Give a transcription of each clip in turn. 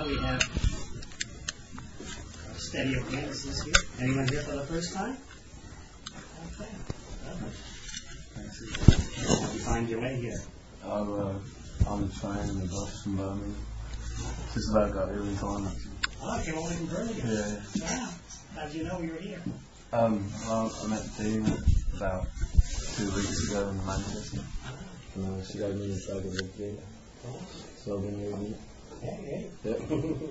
we have steady acquaintances here. Anyone here for the first time? Okay. How did you find your way here? On the train in the bus from Birmingham. Just about got here in time, actually. Oh, you came all the way from Birmingham? Yeah. Wow. How did you know we were here? Well, I met Dean about 2 weeks ago in Manchester. And she gave me a bag of rugby. So I've been here with you. Hey. Yep.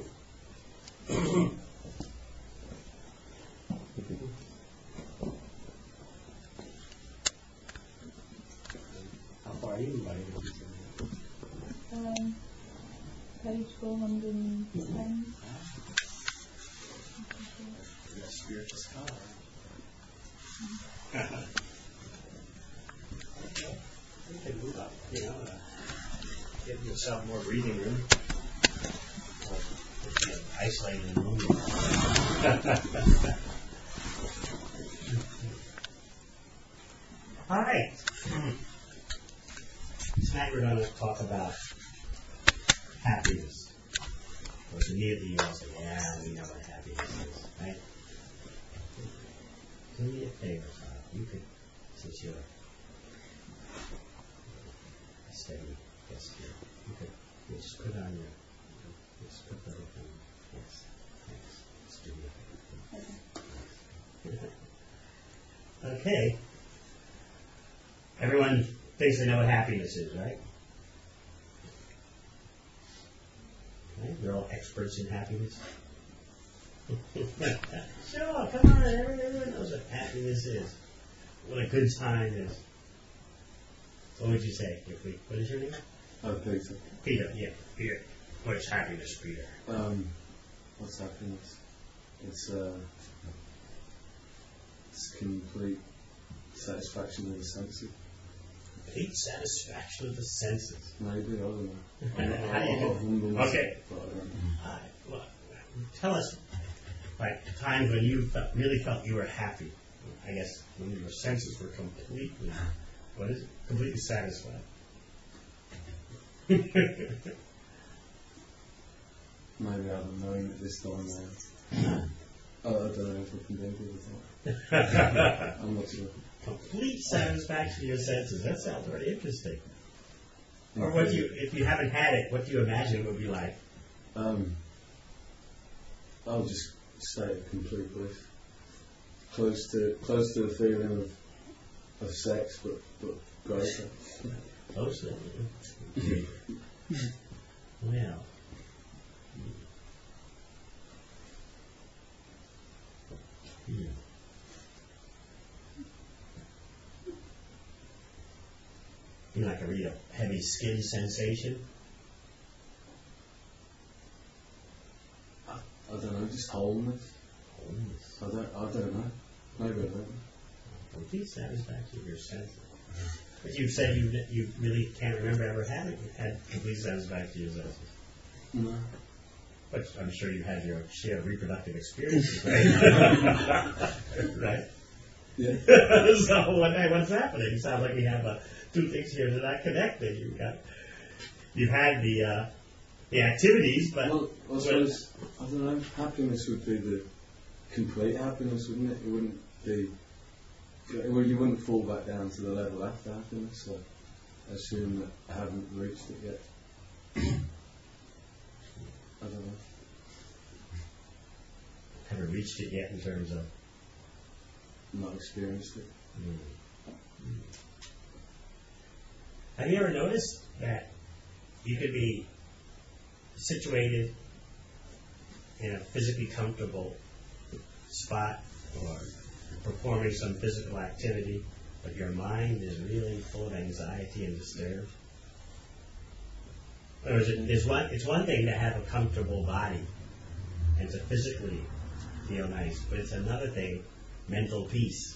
How far are you, buddy? Page 410. You're a spiritual scholar. Okay. You can move up, give yourself more breathing room. Or if you're isolated in the room. All right. Tonight we're going to talk about happiness. Because immediately you all say, yeah, we know what happiness is, right? Do me a favor, Todd. You could, since you're a steady guest here, you just put on just put the hook on. Yes, thanks. Let's do me a favor. Okay. Everyone thinks they know what happiness is, right? Right? You're all experts in happiness. Sure, come on, everyone knows what happiness is. What a good time is. What would you say? What is your name? Peter. Peter, yeah, Peter. What is happiness, Peter? What's happiness? It's complete satisfaction of the senses. Complete satisfaction of the senses. Maybe, I don't know. How do you do? Okay. But I don't know. Well, tell us, like, times when you really felt you were happy. I guess when your senses were completely, what is it? Completely satisfied. Maybe I don't know at this time now. I don't know if I can do it at I'm not sure. Complete satisfaction of your senses. That sounds very interesting. Or what do you, if you haven't had it, what do you imagine it would be like? I'll just say a complete bliss. Close to the feeling of sex, but greater. Close to it. Well. You like a real heavy skin sensation? I don't know, just wholeness. Wholeness. I don't know. Maybe I don't know. Complete satisfaction of your senses. But you said you really can't remember ever having had complete satisfaction of your senses. No. But I'm sure you had your share of reproductive experiences, right? Right? Yeah. So what's happening? It sounds like we have two things here that are not connected. You've had the activities, but Well, I suppose, I don't know, happiness would be the complete happiness, wouldn't it? It wouldn't be, well, you wouldn't fall back down to the level after happiness, so I assume that I haven't reached it yet. I don't know. haven't reached it yet in terms of Not experienced it. Have you ever noticed that you could be situated in a physically comfortable spot or performing some physical activity, but your mind is really full of anxiety and disturbed? It's one thing to have a comfortable body and to physically feel nice, but it's another thing, mental peace.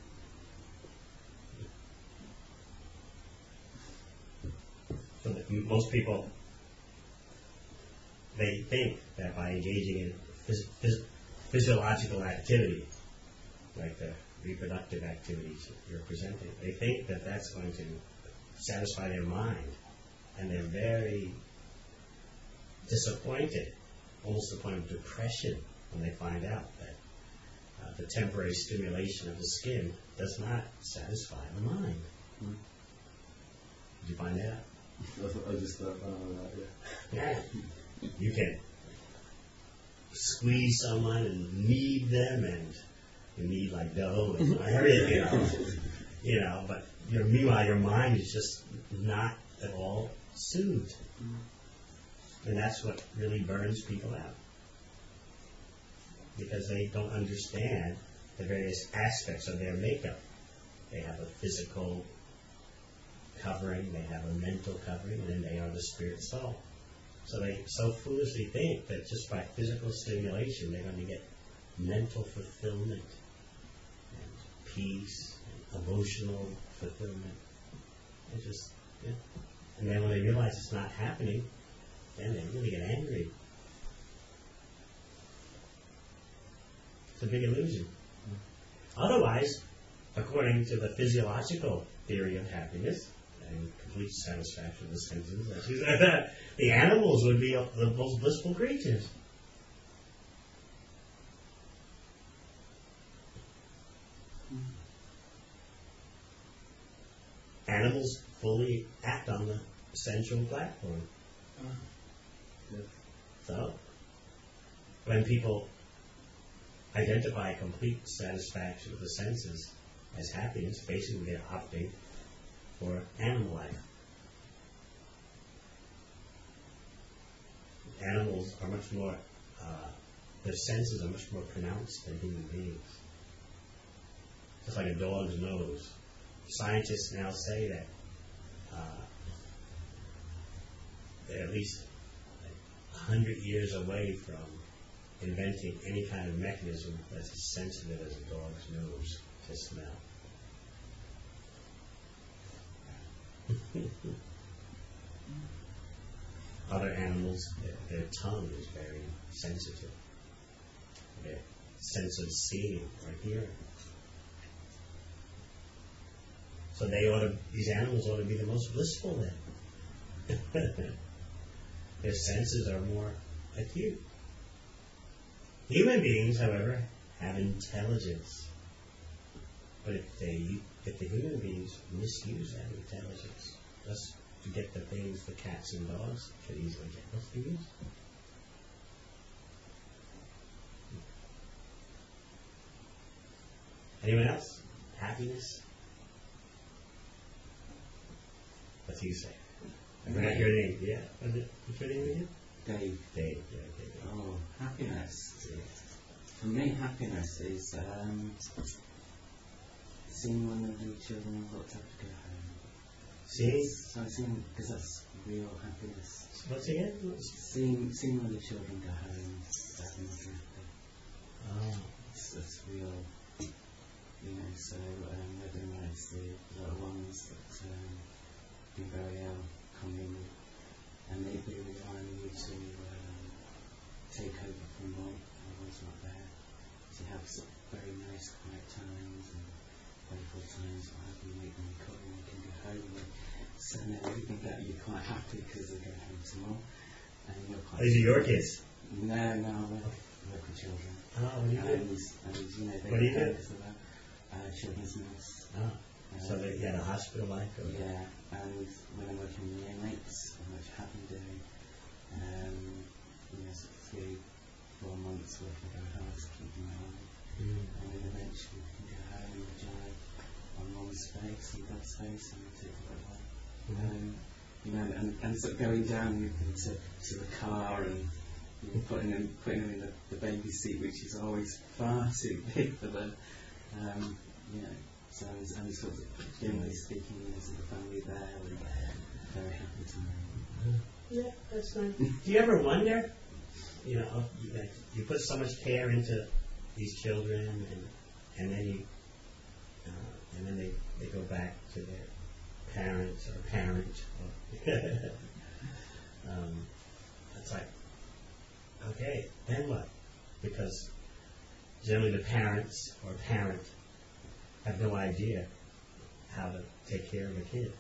So that most people, they think that by engaging in physiological activity, like the reproductive activities you're presenting, they think that that's going to satisfy their mind, and they're very disappointed almost to the point of depression when they find out that the temporary stimulation of the skin does not satisfy the mind. Mm. Did you find that out? I just thought about that, Yeah. You can squeeze someone and knead them, and you knead like dough and everything, you know, but meanwhile your mind is just not at all soothed. And that's what really burns people out. Because they don't understand the various aspects of their makeup. They have a physical covering, they have a mental covering, and then they are the spirit soul. So they so foolishly think that just by physical stimulation they're going to get mental fulfillment and peace and emotional fulfillment. It just, yeah. And then when they realize it's not happening, then they really get angry. It's a big illusion. Otherwise, according to the physiological theory of happiness and complete satisfaction of the senses, as you said, the animals would be the most blissful creatures. Animals fully act on the central platform. yeah. So, when people identify complete satisfaction of the senses as happiness, basically they're opting for animal life. Animals are much more, their senses are much more pronounced than human beings. Just like a dog's nose. Scientists now say that they're at least 100 years away from inventing any kind of mechanism that's as sensitive as a dog's nose to smell. Other animals, their tongue is very sensitive. Their sense of seeing or hearing. So these animals ought to be the most blissful then. Their senses are more acute. Human beings, however, have intelligence. But if the human beings misuse that intelligence, just to get the things the cats and dogs could easily get, what's the use? Anyone else? Happiness? What do you say? I forgot your name. Yeah. What's your name again? Dave. Dave. Yeah, Dave. Oh, happiness. For me, happiness is seeing one of the children I've got to go home. See? So seeing, because that's real happiness. What's again? Seeing one of the children go home, that makes me happy. Oh. That's real. You know, so whether or not it's the little ones that been very ill, coming and maybe relying on you to take over from mom. I was not there. To have some very nice quiet times and playful times, what have you, make them come and you can go home. And so now you can get you quite happy because they're going home to mom. And you're quite These are your kids? No, I work with children. Oh, what do you do? And you know, they What do you do? Children's nurse. Oh. So they had a hospital life? Or? Yeah, and when I'm working with neonates, I'm much happy doing, you know, 3-4 months working very hard to keep them alive. And then eventually we can go home and enjoy on mom's face and dad's face and take a little while. You know, and sort of going down with them to the car and you know, putting them in the baby seat, which is always far too big for them. You know, so I'm sort of generally speaking, there's the family there and very happy time. Yeah, that's nice. Do you ever wonder, you know, you put so much care into these children and then they go back to their parents or parent. It's like, okay, then what? Because generally the parents or parent have no idea how to take care of a kid.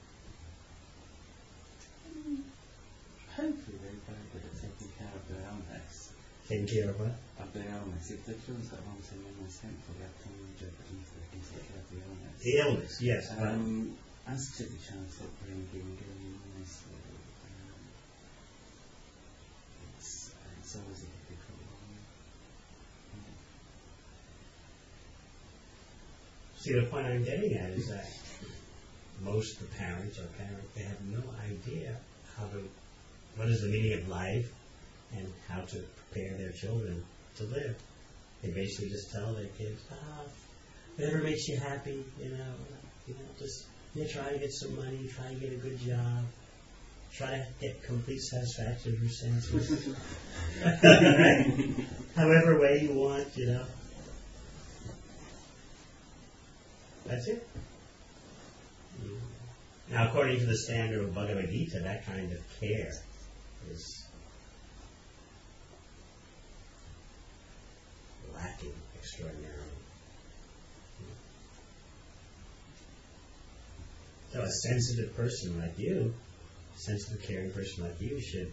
Hopefully they're very good at taking care of their own pets. taking care of what? Of the illness. If the children's got long-term illness, hopefully they have time and jeopardy so they can take care of the illness. The illness, yes. But As to the child's upbringing and illness, it's always a difficult one. see, the point I'm getting at is that most of the parents they have no idea what is the meaning of life and how to prepare their children to live. They basically just tell their kids, whatever makes you happy, just try to get some money, try to get a good job, try to get complete satisfaction of your senses. Right? However way you want, That's it. Now, according to the standard of Bhagavad Gita, that kind of care is lacking extraordinarily. So a sensitive person like you, sensitive, caring person like you should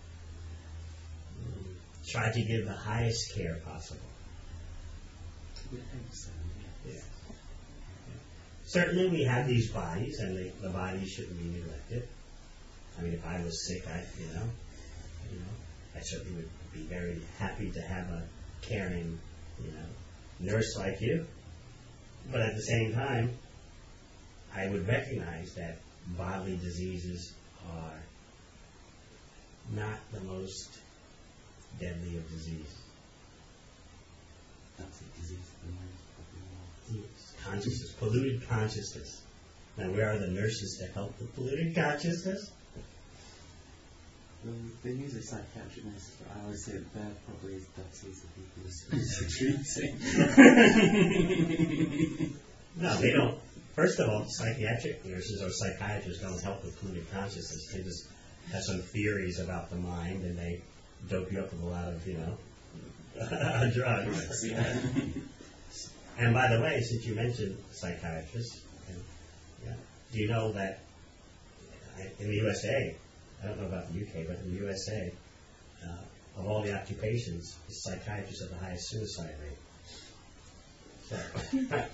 try to give the highest care possible. We hope so, yes. Yeah. Certainly we have these bodies, and the bodies shouldn't be neglected. I mean, if I was sick, I certainly would be very happy to have a caring, nurse like you. But at the same time, I would recognize that bodily diseases are not the most deadly of disease. That's a disease of the mind. Yes. Consciousness, polluted consciousness. Now, where are the nurses to help with polluted consciousness? Well, they use a psychiatric nurse, but I always say that they're probably as dirty as the people who are treating. No, they don't. First of all, psychiatric nurses or psychiatrists don't help with polluted consciousness. They just have some theories about the mind, and they dope you up with a lot of, drugs. Yeah. And by the way, since you mentioned psychiatrists, do you know that in the USA, I don't know about the UK, but in the USA, of all the occupations, the psychiatrists have the highest suicide rate. So,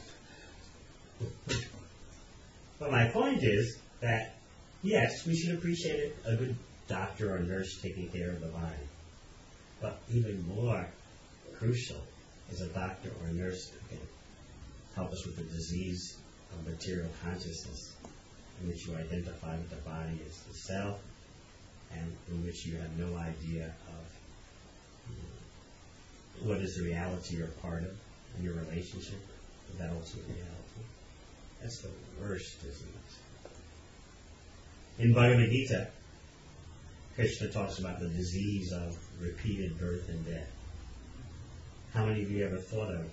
but my point is that, yes, we should appreciate a good doctor or nurse taking care of the body. But even more crucial is a doctor or nurse who can help us with the disease of material consciousness, in which you identify with the body as the self, and in which you have no idea of what is the reality you're part of in your relationship with that ultimate reality. That's the worst, isn't it? In Bhagavad Gita, Krishna talks about the disease of repeated birth and death. How many of you ever thought of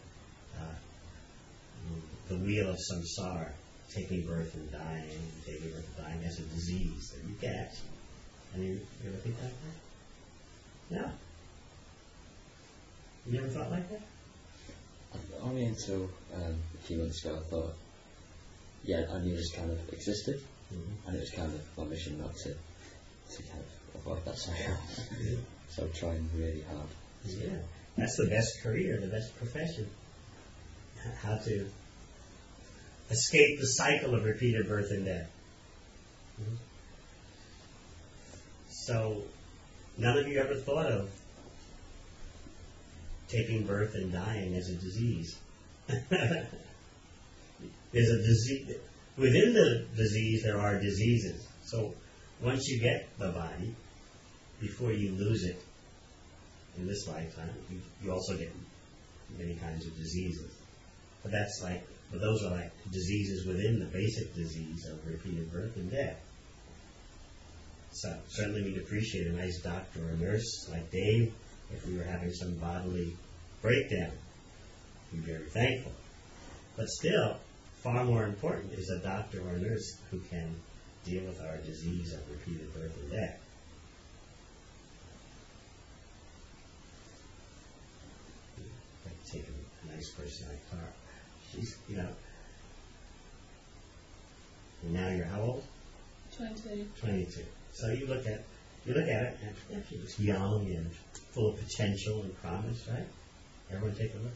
the wheel of samsara, taking birth and dying as a disease that you get? And you ever think like that? No? You never thought like that? Only until a few months ago I thought, I knew this kind of existed, and it was kind of my mission not to kind of avoid that cycle. So trying really hard. Yeah, that's the best career, the best profession. How to escape the cycle of repeated birth and death. So, none of you ever thought of taking birth and dying as a disease. There's a disease. Within the disease, there are diseases. So, once you get the body, before you lose it in this lifetime, you also get many kinds of diseases. But those are like diseases within the basic disease of repeated birth and death. So certainly we'd appreciate a nice doctor or nurse like Dave if we were having some bodily breakdown. We'd be very thankful. But still, far more important is a doctor or nurse who can deal with our disease of repeated birth and death. Like taking a nice person like Clara. She's, and now you're how old? 22. 22. So you look at it, and she looks young and full of potential and promise, right? Everyone take a look.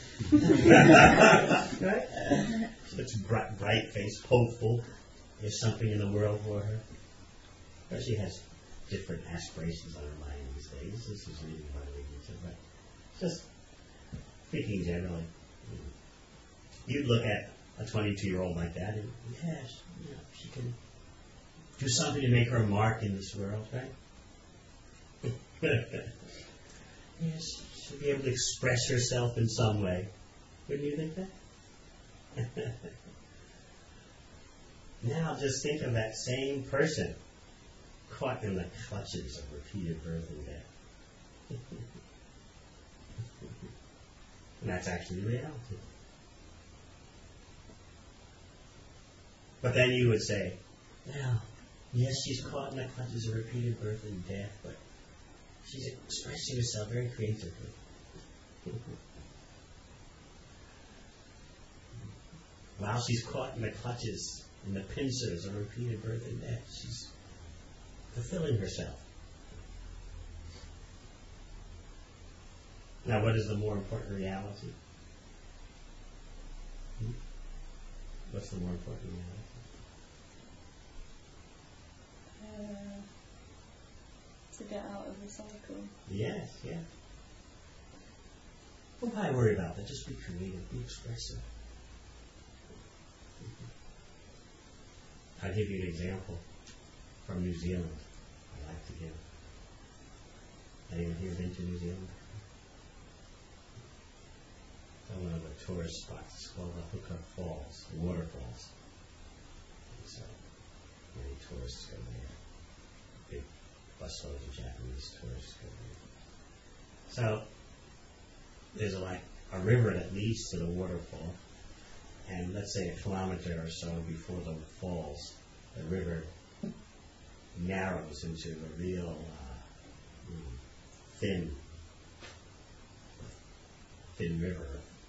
Right? She looks bright-faced, hopeful. There's something in the world for her. But she has different aspirations on her mind these days. This is reading about it, but just speaking generally, you'd look at a 22-year-old like that, and yes, she can do something to make her mark in this world, right? Yes, she'll be able to express herself in some way. Wouldn't you think that? Now just think of that same person caught in the clutches of repeated birth and death. And that's actually reality. But then you would say, well, yes, she's caught in the clutches of repeated birth and death, but she's expressing herself very creatively. While she's caught in the clutches, in the pincers of repeated birth and death, she's fulfilling herself. Now, what is the more important reality? What's the more important reality? To get out of the cycle. Yes, yeah. Well, why worry about that? Just be creative, be expressive. I'll give you an example from New Zealand. I like to give. Anyone here been to New Zealand? It's one of the tourist spots. It's called the Hooker Falls, waterfalls. And so many tourists go there. Big busloads of Japanese tourists go there. So there's a river that leads to the waterfall, and let's say a kilometer or so before the falls, the river narrows into a real thin river,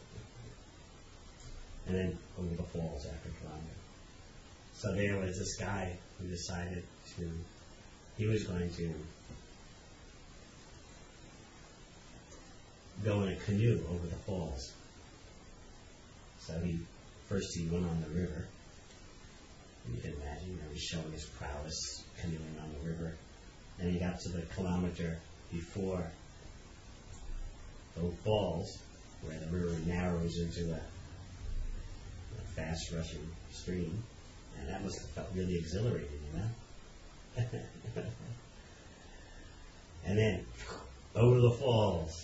and then over the falls after a kilometer. So there was this guy who decided he was going to go in a canoe over the falls. So first he went on the river. And you can imagine, he's showing his prowess canoeing on the river. And he got to the kilometer before the falls, where the river narrows into a fast rushing stream. And that must have felt really exhilarating, And then over the falls.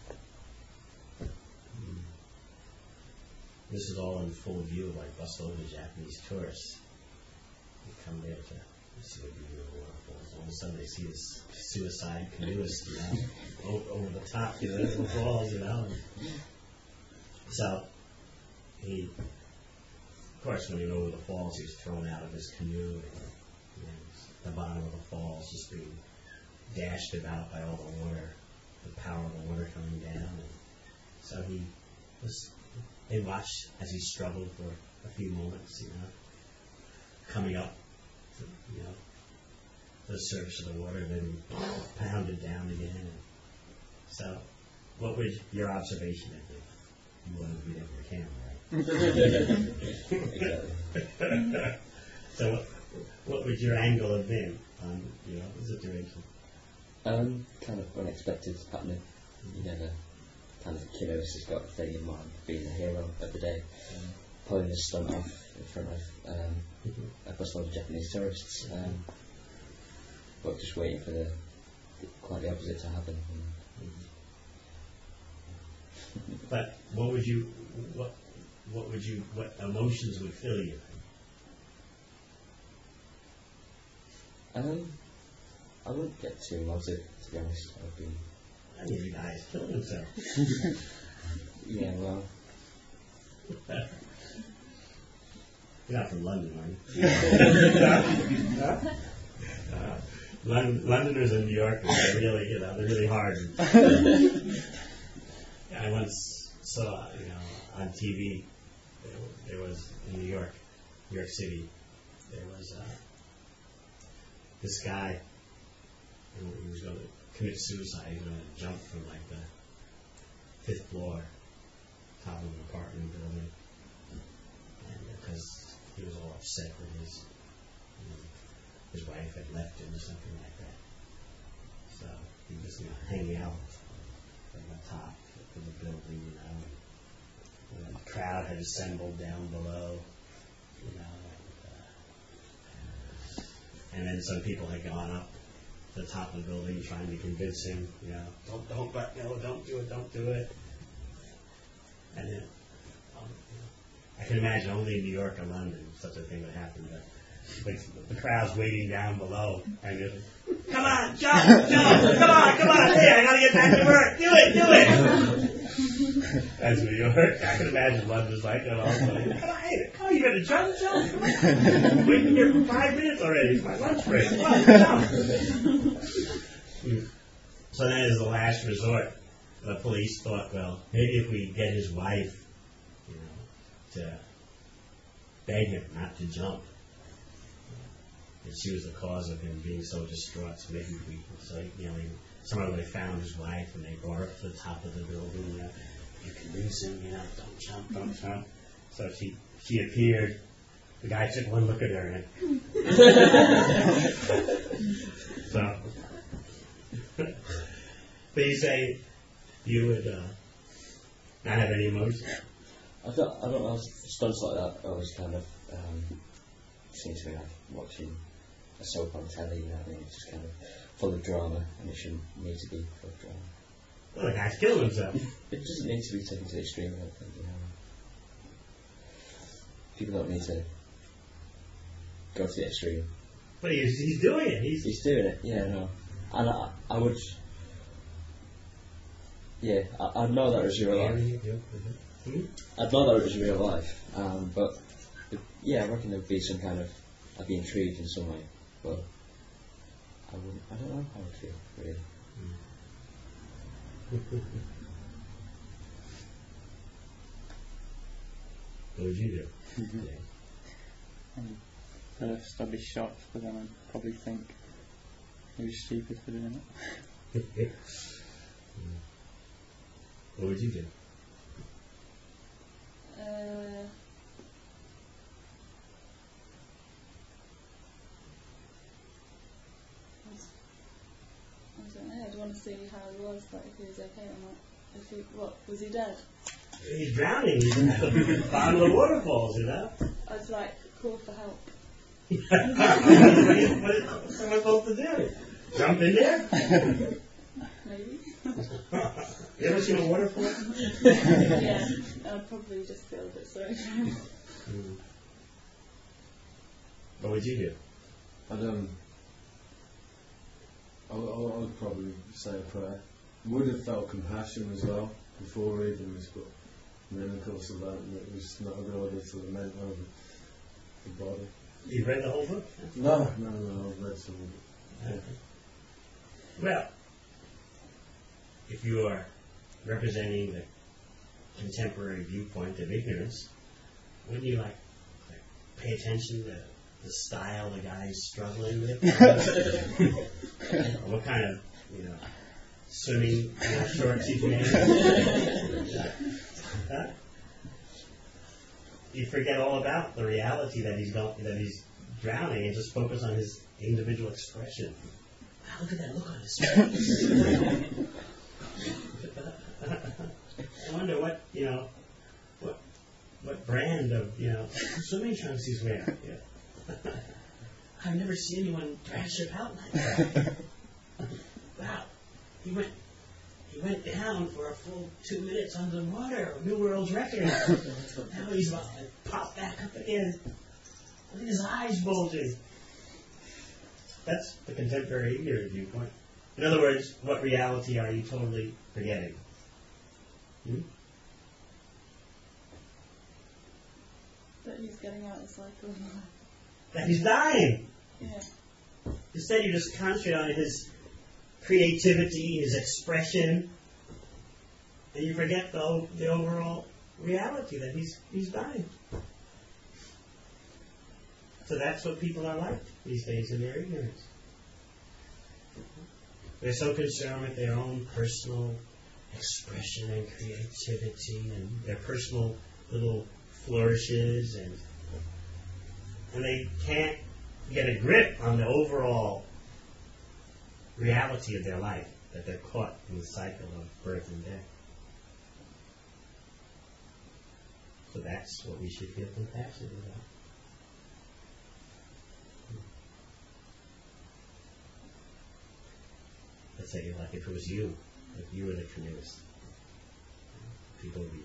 This is all in full view, busloads of Japanese tourists. They come there to see what view of the waterfalls. All of a sudden they see this suicide canoeist, over the top, of the falls, So of course, when he went over the falls, he was thrown out of his canoe, and the bottom of the falls just being dashed about by all the water, the power of the water coming down. And so they watched as he struggled for a few moments, coming up to, the surface of the water, then pounded down again. And so, what would your observation have been? You wanted to be there for the camera, right? So, what would your angle have been on, the situation? Kind of unexpected happening. You never kind of has got a thing in mind, being the hero of the day, pulling this stunt off in front of a busload of Japanese tourists, but just waiting for quite the opposite to happen. But what emotions would fill you? I wouldn't get too emotive, to be honest. I mean, the guy is killing himself. Yeah, well. You're not from London, are you? Londoners and New Yorkers are really, they're really hard. I once saw, on TV, there was in New York City, there was this guy, he was going to commit suicide. He was going to jump from like the 5th floor, top of an apartment building, and because he was all upset that his wife had left him or something like that. So he was hanging out from the top of the building, and the crowd had assembled down below, and then some people had gone up to the top of the building trying to convince him, don't do it. And then, I can imagine only in New York or London such a thing would happen, but the crowd's waiting down below, and you're like, come on, jump, come on, hey, I gotta get back to work, do it. That's New York. I can imagine London's like that also. Come on, you gotta jump. Come on. I'm waiting here for 5 minutes already. It's my lunch break. Come on, jump. So then as the last resort, the police thought, well, maybe if we get his wife, to beg him not to jump, and she was the cause of him being so distraught. So maybe someone would have found his wife and they brought her up to the top of the building. You can lose him, don't jump. So she appeared. The guy took one look at her and so. But you say you would not have any emotion? I don't know, stunts like that always kind of seems to me like watching a soap on telly, you know what I mean? It's just kind of full of drama, and it shouldn't need to be full of drama. Well, the guy's killing himself. It doesn't need to be taken to the extreme, I don't think, People don't need to go to the extreme. But he's doing it. He's doing it, yeah, no. And I would... Yeah, I'd know that it was real life. I'd know that it was real life, but yeah, I reckon there'd be some kind of... I'd be intrigued in some way, but I don't know how I'd feel, really. What would you do? First, I'd be shocked, but then I'd probably think he was stupid for doing it. What would you do? I don't know. I'd want to see how he was, like if he was okay or not. Was he dead? He's drowning. He's at the bottom of the waterfalls, I'd like call for help. What is someone supposed to do? Jump in there? Maybe. You ever seen a waterfall? Yeah, I'd probably just feel a bit sorry for him. What would you do? I'd probably say a prayer. Would have felt compassion as well before reading this book. And then of course I learned that it was not a good idea to lament over the body. You've read the whole book? No, I've read some of it. Okay. Well, if you are representing the contemporary viewpoint of ignorance, wouldn't you pay attention to the style the guy's struggling with? What kind of swimming shorts he's wearing? You forget all about the reality that he's drowning and just focus on his individual expression. Wow, look at that look on his face. I wonder what brand of swimming trunks he's wearing. Yeah. I've never seen anyone thrash about like that. Wow, he went down for a full 2 minutes underwater, new world record. Now he's about to pop back up again. Look at his eyes bulging. That's the contemporary ignorant viewpoint. In other words, what reality are you totally forgetting? That he's getting out of the cycle. That he's dying. Yeah. Instead, you just concentrate on his creativity, his expression, and you forget the overall reality that he's dying. So that's what people are like these days in their ignorance. They're so concerned with their own personal expression and creativity and their personal little flourishes, and they can't get a grip on the overall reality of their life, that they're caught in the cycle of birth and death. So that's what we should feel compassionate about. Let's say, like, if it was you, if you were the canoeist, people would be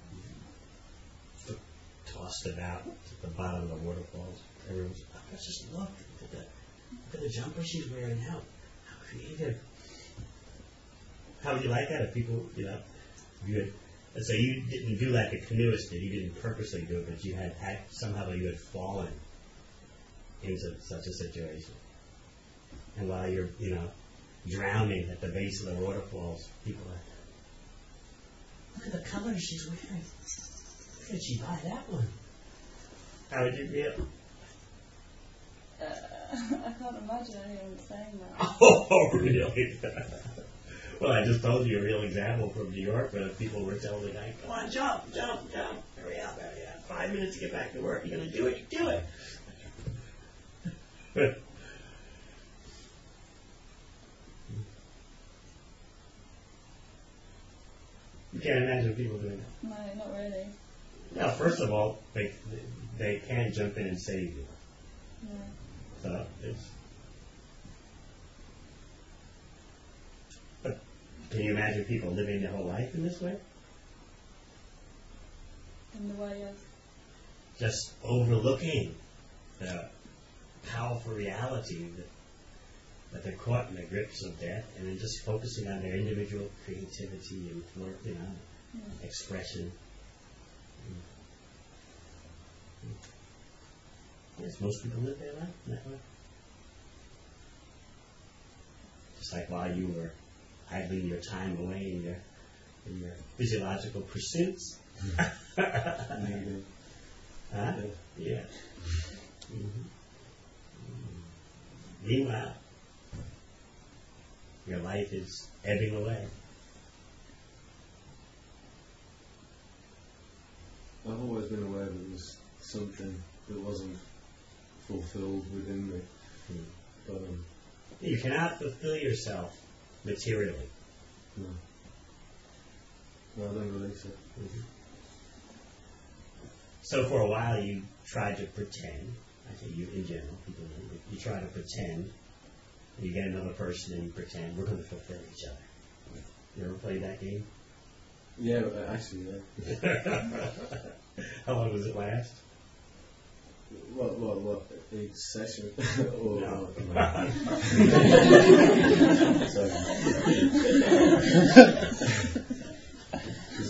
tossed about at the bottom of the waterfalls. Everyone's, oh, let's just look at the jumper she's wearing now. How creative. How would you like that if people, you had, let's say you didn't do like a canoeist did, you didn't purposely do it, but you had somehow you had fallen into such a situation. And while you're, drowning at the base of the waterfalls, people are, look at the color she's wearing. Where did she buy that one? How would you feel? I can't imagine anyone saying that. Oh, really? Well, I just told you a real example from New York where people were telling the guy, come on, jump, hurry up. 5 minutes to get back to work. You're going to do it, do it. You can't imagine people doing that. No, not really. Now, first of all, they can't jump in and save you. No. So it's. But can you imagine people living their whole life in this way? In the way of... Just overlooking the powerful reality that they're caught in the grips of death, and then just focusing on their individual creativity and expression. Yes, most people live their life that way. Just like while you were idling your time away in your physiological pursuits. Maybe. Huh? Yeah. Meanwhile, your life is ebbing away. I've always been aware that there was something that wasn't fulfilled within me. But, You cannot fulfill yourself materially. no, I don't believe so. So for a while you tried to pretend, I say you in general, people you try to pretend, you get another person and you pretend, we're going to fulfill each other. You ever played that game? Yeah, actually, yeah. How long does it last? What? Each session? Or, No. Sorry. 'Cause,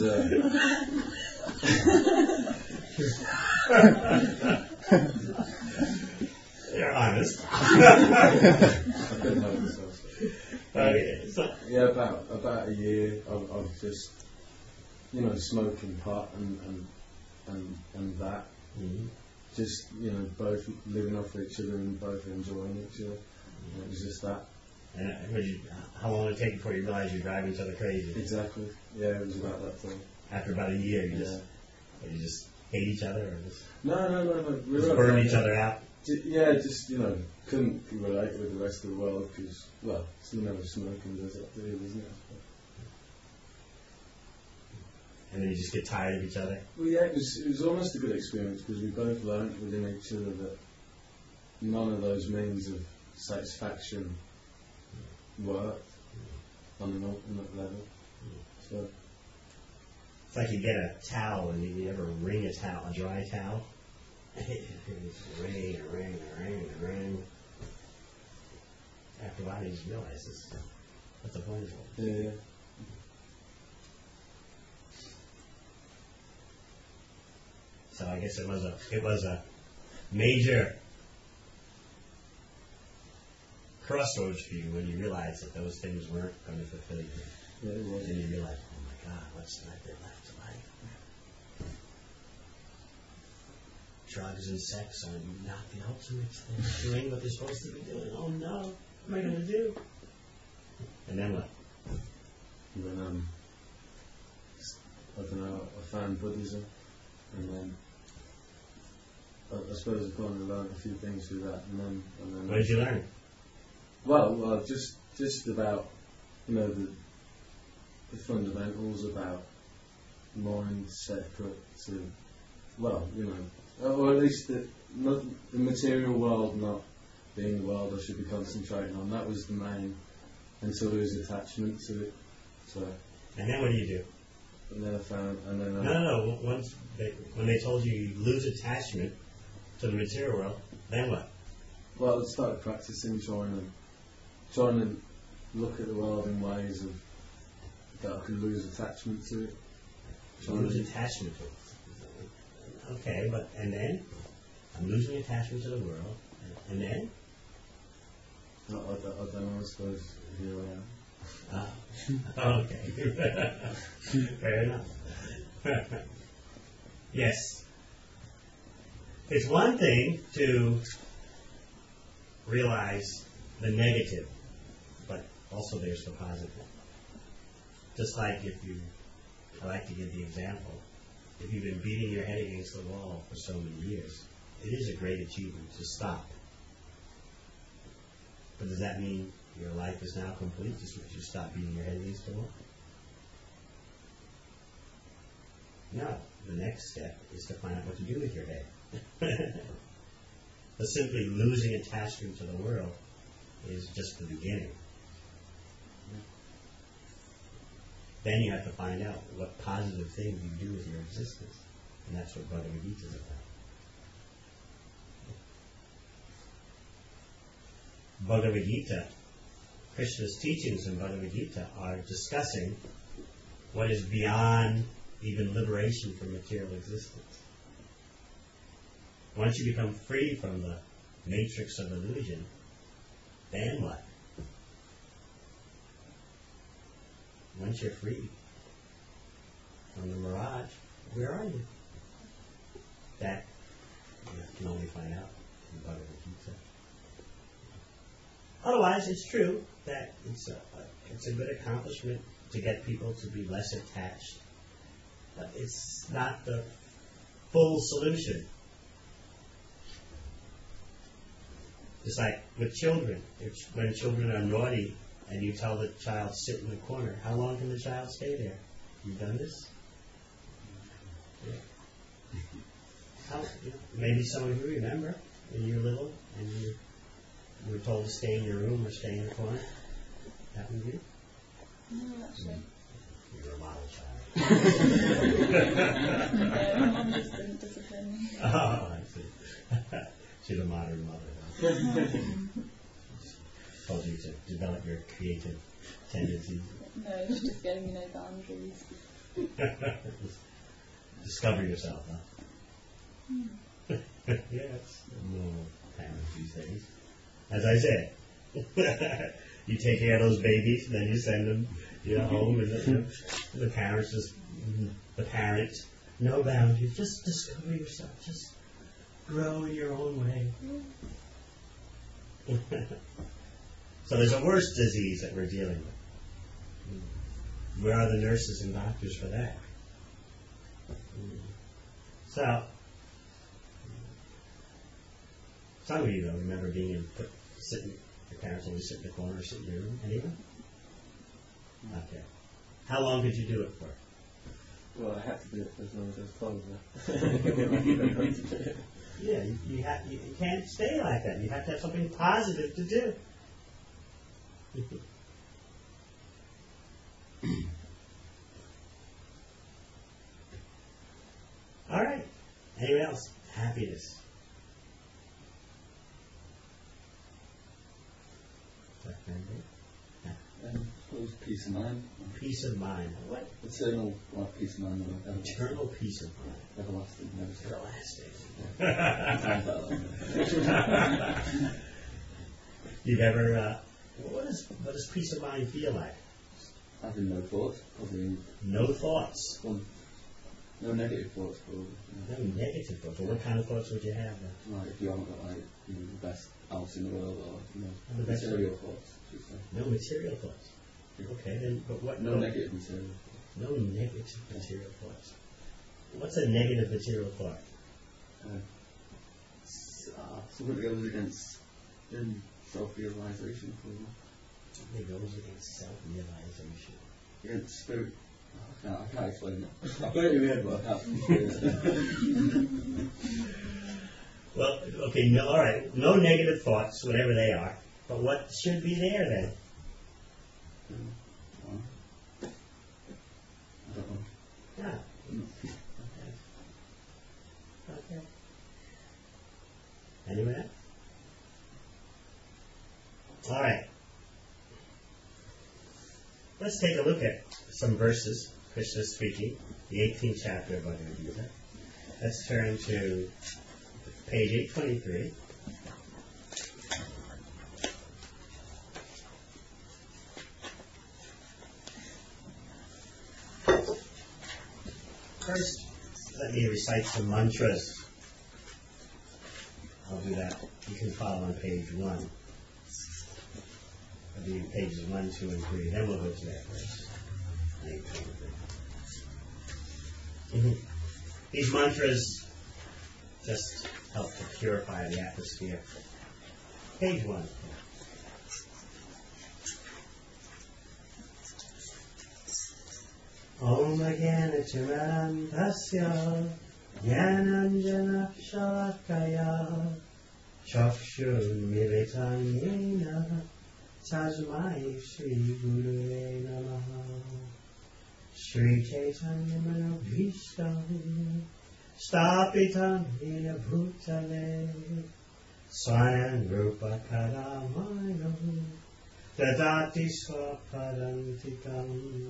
You're honest. I couldn't help myself. Yeah, about a year of just, smoking pot and that. Mm-hmm. Just, both living off each other and both enjoying each other. It was just that. And how long did it take before you realized you're driving each other crazy? Exactly. Yeah, it was about that time. After about a year, you just hate each other, or just No. We just were burn okay. each other out? Just, couldn't relate with the rest of the world because, it's never smoking does that to you, isn't it? And then you just get tired of each other? Well, yeah, it was almost a good experience because we both learned within each other that none of those means of satisfaction worked on an ultimate level. So, it's like you get a towel and you ever wring a towel, a dry towel. Ring. After a while, you just realize what's the point of it? yeah. So I guess it was a major crossroads for you when you realized that those things weren't going to fulfill you. Yeah, it was. And you realized, oh my God, what's there left to life? Drugs and sex are not the ultimate thing. Doing what they're supposed to be doing. Oh no, what am I going to do? And then what? And then I don't know, I found Buddhism, and then I suppose I kind of learned a few things through that, and then What did you learn? well, just about, you know, the fundamentals about mind separate to, well, you know, or at least the material world not being the world I should be concentrating on. That was the main, until there was attachment to it. So, And then what do you do? and then I found, and then No. When they told you you lose attachment to the material world, then what? well, I started practicing trying to look at the world in ways of that I could lose attachment to it. Lose attachment to it. Okay, but and then I'm losing attachment to the world, and then I don't know, I suppose here I am. okay, fair enough. Yes, it's one thing to realize the negative, but also there's the positive. Just like I like to give the example, if you've been beating your head against the wall for so many years, it is a great achievement to stop. But does that mean your life is now complete just because you stop beating your head against the wall? No. The next step is to find out what to do with your head. But simply losing attachment to the world is just the beginning. Then you have to find out what positive things you do with your existence. And that's what Bhagavad Gita is about. Bhagavad Gita, Krishna's teachings in Bhagavad Gita are discussing what is beyond even liberation from material existence. Once you become free from the matrix of illusion, then what? Once you're free from the mirage, where are you? That you can only find out in Bhagavad Gita. Otherwise, it's true that it's a good accomplishment to get people to be less attached, but it's not the full solution. It's like with children. When children are naughty and you tell the child sit in the corner, how long can the child stay there? You've done this? Yeah. Maybe some of you remember when you were little and you were told to stay in your room or stay in the corner. Happened to you? No, actually. You were a model child. No, my mum just didn't discipline me. Oh, I see. She's a modern mother. Told you to develop your creative tendencies. No, she just gave me no boundaries. Discover yourself, huh? Yeah, it's normal parents these days. As I said, you take care of those babies, and then you send them, home, and the parents, no boundaries, just discover yourself, just grow in your own way. So there's a worse disease that we're dealing with. Where are the nurses and doctors for that? So, some of you don't remember being your parents only sit in the corner or sit in your room. Anyone? Okay. How long did you do it for? Well, I had to do it for as long as I was told. Yeah, you can't stay like that. You have to have something positive to do. All right. Anyone else? Happiness. Suppose peace of mind. Peace of mind. What? Eternal peace of mind. Eternal peace of mind. Everlasting. Everlasting. You've ever? What does peace of mind feel like? Having no thoughts, probably. No thoughts. No negative thoughts, probably. No negative thoughts. Well, what kind of thoughts would you have then? Like if you haven't got the best house in the world, or The best material thoughts, should say. No material thoughts. Okay, then, but what? No negative material. No negative material thoughts. What's a negative material thought? Something that goes against self-realization for me. It goes against self-realization. Against spirit. I can't explain it. I've got it in my head, but I can't explain it. Well, okay, no, all right. No negative thoughts, whatever they are. But what should be there then? I don't know. Yeah. Okay. Anyone else? All right. Let's take a look at some verses, Krishna speaking, the 18th chapter of Bhagavad Gita. Let's turn to page 823. First, let me recite some mantras. I'll do that. You can follow on page 1. I'll do pages 1, 2, and 3. Then we'll go to that verse. These mantras just help to purify the atmosphere. Page 1. Om Jnana Tasya Jnananjana Shalakaya Chakshurmilitam Yena Tasmai Shri Gurave Namaha Shri Chaitanya Manobhishtam Stapitam Hina Bhutale Swayam Rupa Karamaya Dadati Swapadantikam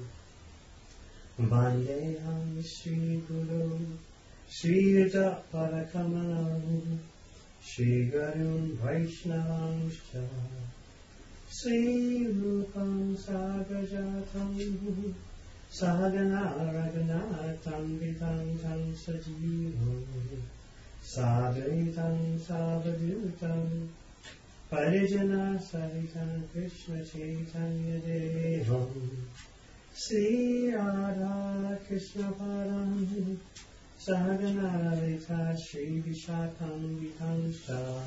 Vandeham Shri Guru Shri Yuta Parakamalam Shri Gurun Vaishnavanshcha Shri Rupam Sagajatam Sahagana Raghunatam Vitam Tam Sajivam Sadaitam Savadutam Parijana Saritam Krishna Chaitanya Devam Sri Radha Krishna Param Sahagana Lalita Shri Vishakam Vitamsha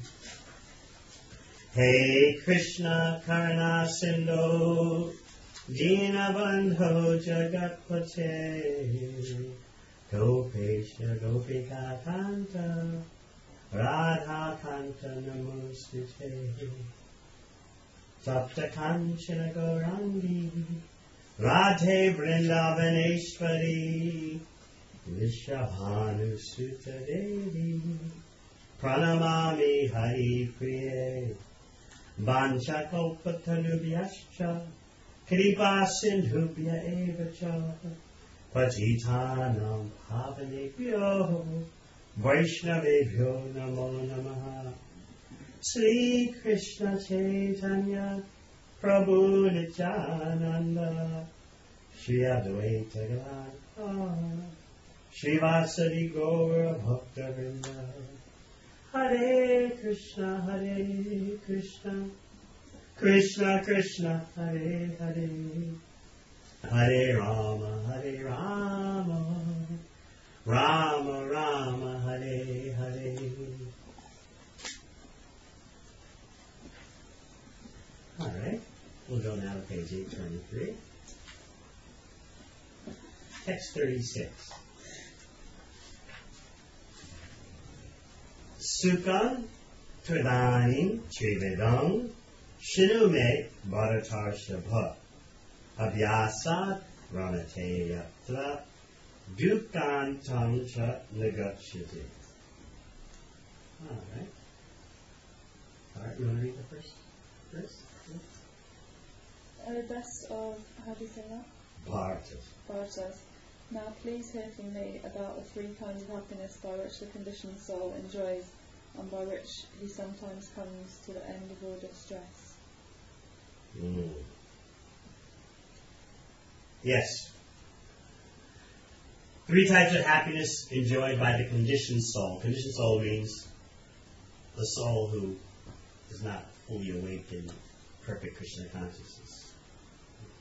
Hey Krishna Karna Sindhu Dinabandho Jagatpate Gopesha Gopika Kanta Radha Kanta Namostite Sapta Kanchana Gaurangi Radhe Vrindavaneshwari Vishabhanu Sutta Devi Pranamami Hari Priye Vanchakalpatanubhyascha Kripa Sindhubhya Evacha Patitanam Pavanebhyo Vaishnavebhyo Namo Namaha Sri Krishna Chaitanya Prabhu Nityananda Shri Advaita Gadadhar Shri Vasadi Gaura Bhakta Vrinda Hare Krishna Krishna Krishna Hare Hare Hare Rama Rama Rama Hare Hare. Alright, we'll go now to page 823. Text 36. Sukam Tridani Trivedam Shinume Bharatarshabha Abhyasat Ranate Yatra Dukantam Cha Nagachiti. Alright. Alright, you want to read the first verse? Best of, how do you say that? Bhartas. Bhartas. Now please hear from me about the 3 kinds of happiness by which the conditioned soul enjoys and by which he sometimes comes to the end of all distress. Yes. 3 types of happiness enjoyed by the conditioned soul. Conditioned soul means the soul who is not fully awake in perfect Krishna consciousness.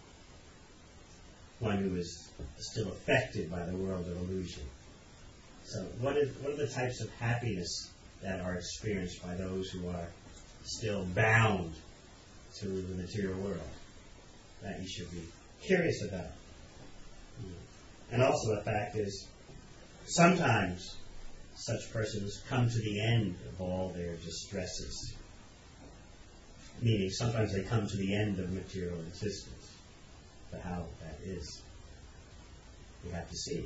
one who is still affected by the world of illusion. So what are the types of happiness that are experienced by those who are still bound to the material world that you should be curious about? And also the fact is, sometimes such persons come to the end of all their distresses. Meaning, sometimes they come to the end of material existence. But how that is, we have to see.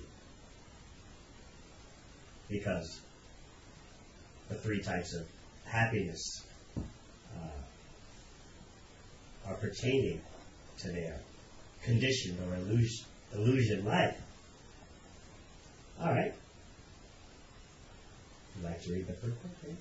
Because the three types of happiness are pertaining to their conditioned or illusion life. All right. Would you like to read the first one?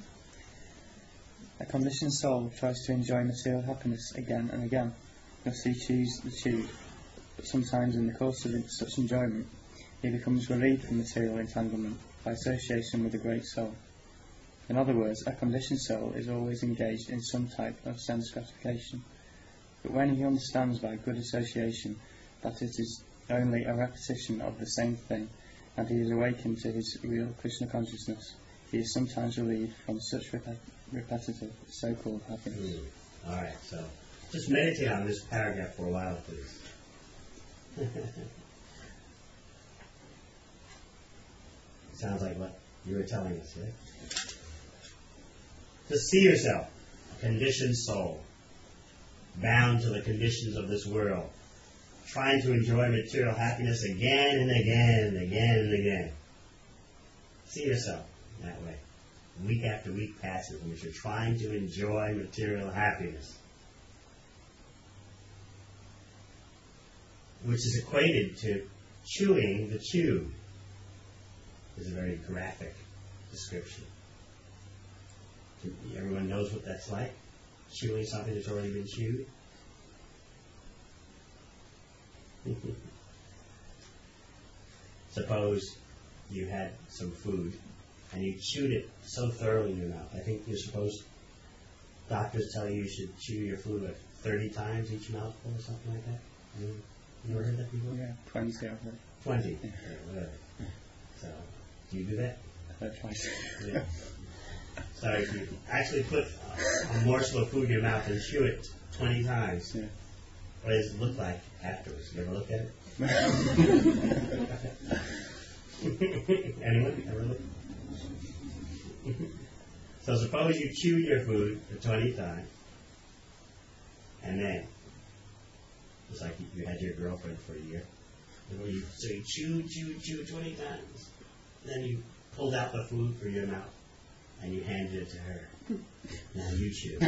A conditioned soul tries to enjoy material happiness again and again, thus he chews the chewed, but sometimes in the course of such enjoyment he becomes relieved from material entanglement by association with the great soul. In other words, a conditioned soul is always engaged in some type of sense gratification, but when he understands by good association that it is only a repetition of the same thing, and he is awakened to his real Krishna consciousness, he is sometimes relieved from such repetitive so-called happiness. Alright, so just meditate on this paragraph for a while, please. Sounds like what you were telling us, yeah? Just see yourself, a conditioned soul, bound to the conditions of this world, trying to enjoy material happiness again and again and again and again. See yourself that way. Week after week passes in which you're trying to enjoy material happiness, which is equated to chewing the chew. Is a very graphic description. Everyone knows what that's like? Chewing something that's already been chewed? Suppose you had some food and you chewed it so thoroughly in your mouth. I think you're supposed, doctors tell you should chew your food like 30 times each mouthful or something like that. You ever heard that before? Yeah, 20 I've heard. 20? Yeah, whatever. So, do you do that? Twice. Yeah. So if you actually put a morsel of food in your mouth and chew it 20 times, Yeah. what does it look like afterwards? You ever looked at it? Anyone ever looked? So suppose you chewed your food for 20 times, and then, it's like you had your girlfriend for a year. So you chewed 20 times. Then you pulled out the food from your mouth, and you handed it to her. Now you chew.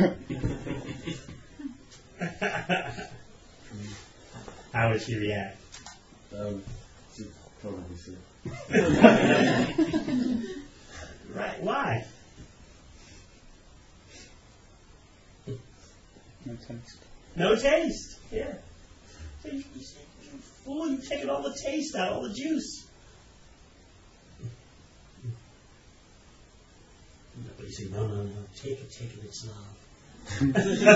How would she react? She'd probably say. Right, why? No taste. No taste. Yeah. So you say, you fool, you've taken all the taste out, all the juice. But you say, no, take it, it's love.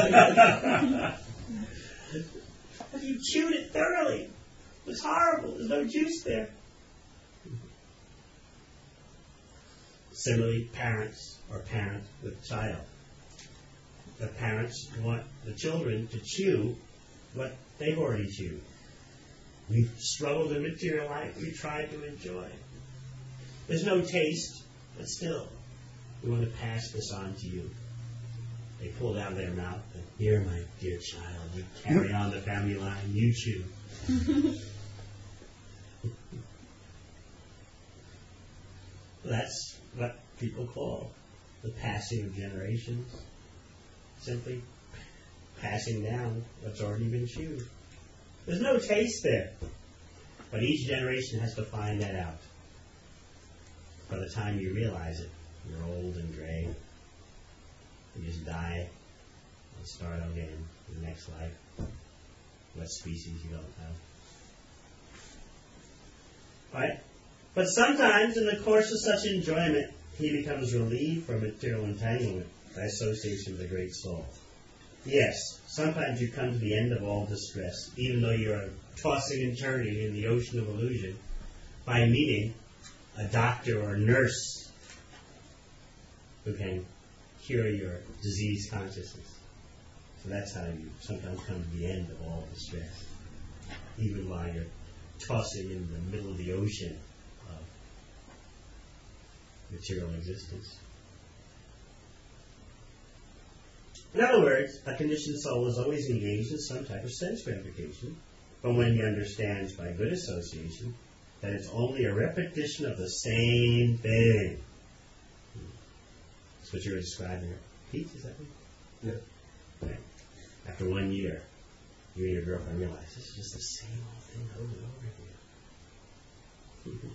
But you chewed it thoroughly. It was horrible. There's no juice there. Similarly, parents or parent with child. The parents want the children to chew what they've already chewed. We've struggled in material life. We've tried to enjoy. There's no taste, but still, we want to pass this on to you. They pulled out of their mouth, and here, my dear child, you carry on the family line, you chew. That's what people call the passing of generations. Simply passing down what's already been chewed. There's no taste there. But each generation has to find that out. By the time you realize it, you're old and gray. You just die and start again in the next life. What species you don't know. Right? But sometimes in the course of such enjoyment, he becomes relieved from material entanglement by association with the great soul. yes, sometimes you come to the end of all distress, even though you're tossing and turning in the ocean of illusion, by meeting a doctor or a nurse who can cure your disease consciousness. So that's how you sometimes come to the end of all distress, even while you're tossing in the middle of the ocean of material existence. In other words, a conditioned soul is always engaged in some type of sense gratification, but when he understands by good association that it's only a repetition of the same thing. That's what you were describing here. Pete, is that it? Yeah. Right. After 1 year, you and your girlfriend realize this is just the same old thing over and over again.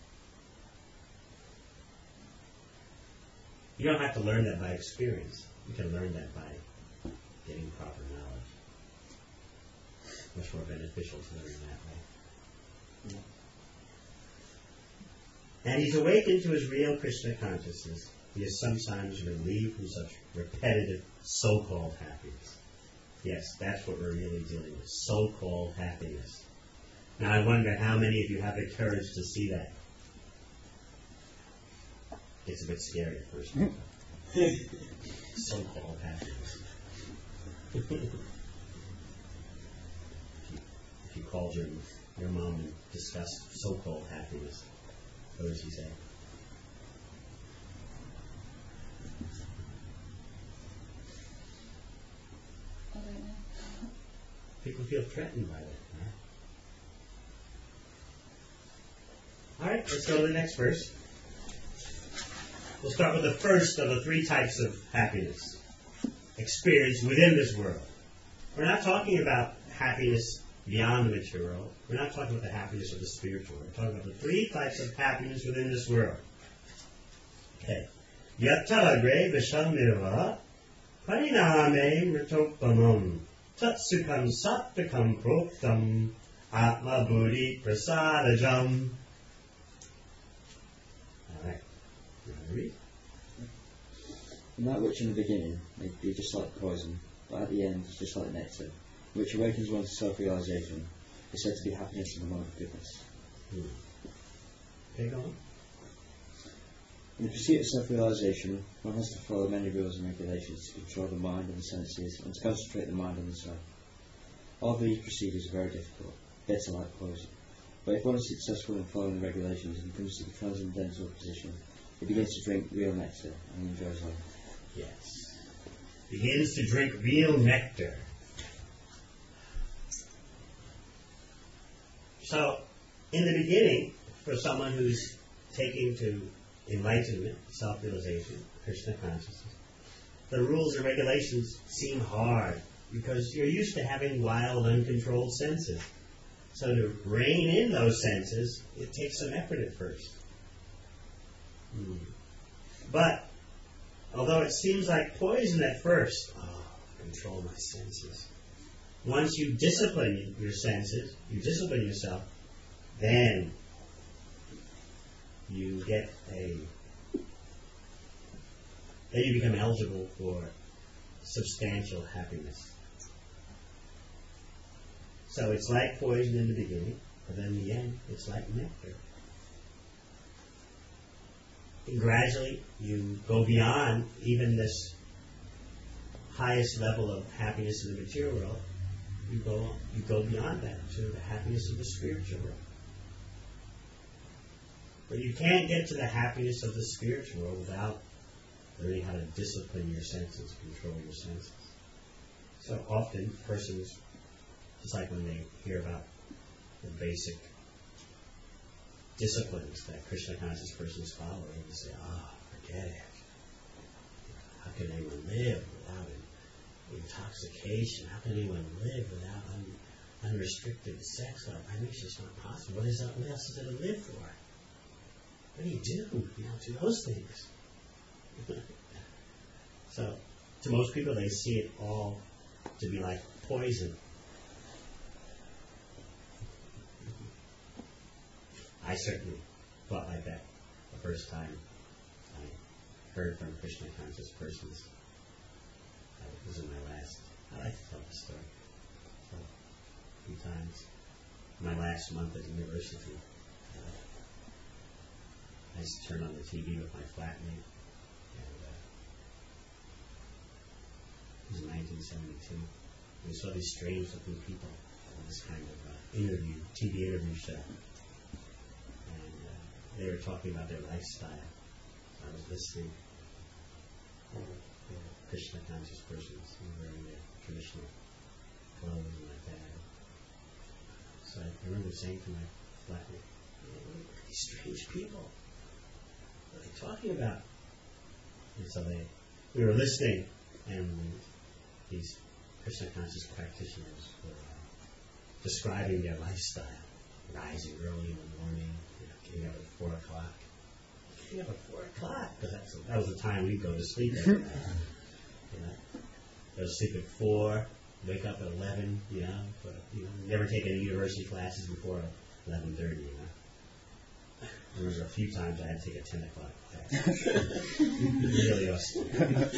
You don't have to learn that by experience. You can learn that by getting proper knowledge. Much more beneficial to learn that way. Yeah. And he's awakened to his real Krishna consciousness. He is sometimes relieved from such repetitive so-called happiness. Yes, that's what we're really dealing with, so-called happiness. Now I wonder how many of you have the courage to see that. It's a bit scary at first. So-called happiness. If you called your mom and discussed so-called happiness, what would she say? I don't know. People feel threatened by that. Huh? All right, let's go to the next verse. We'll start with the first of the three types of happiness experienced within this world. We're not talking about happiness beyond the material world. We're not talking about the happiness of the spiritual world. We're talking about the three types of happiness within this world. Okay. Yattagre vishamirva pariname mritopamam tatsukam sattakam proktam atma buddhi prasadajam. All right. You want to read? And that which in the beginning may be just like poison, but at the end is just like nectar, which awakens one to self-realization, is said to be happiness in the moment of goodness. Okay, go on. In the pursuit of self-realization, one has to follow many rules and regulations to control the mind and the senses, and to concentrate the mind on the self. All these procedures are very difficult, bitter like poison. But if one is successful in following the regulations and comes to the transcendental position, he begins to drink real nectar and enjoys life. Yes. Begins to drink real nectar. So, in the beginning, for someone who's taking to enlightenment, self-realization, Krishna consciousness, the rules and regulations seem hard because you're used to having wild, uncontrolled senses. So to rein in those senses, it takes some effort at first. But, although it seems like poison at first, control my senses. Once you discipline your senses, you discipline yourself, then you get then you become eligible for substantial happiness. So it's like poison in the beginning, but then in the end, it's like nectar. And gradually, you go beyond even this highest level of happiness in the material world. You go beyond that to the happiness of the spiritual world. But you can't get to the happiness of the spiritual world without learning how to discipline your senses, control your senses. So often, persons, just like when they hear about the basic disciplines that Krishna conscious persons follow, they say, forget it. How can anyone live without intoxication? How can anyone live without unrestricted sex life? I mean, it's just not possible. What else is there to live for? What do you do? To those things. So, to most people, they see it all to be like poison. I certainly thought like that the first time I heard from Krishna conscious persons. It was in my last I like to tell the story. So, a few times. My last month at university, I used to turn on the TV with my flatmate, and it was 1972. We saw these strange-looking people on this kind of TV interview show, and they were talking about their lifestyle. I was listening. They were Krishna conscious persons who were wearing their traditional clothes and like that. So I remember saying to my flatmate, "Look at these strange people. What are they talking about?" And so we were listening, and these Krishna conscious practitioners were describing their lifestyle, rising early in the morning, getting up at 4 o'clock. Getting up at 4 o'clock, because that was the time we'd go to sleep every night. Go to sleep at 4, wake up at 11, but never take any university classes before 11:30, I remember a few times I had to take a 10 o'clock class. Really awesome.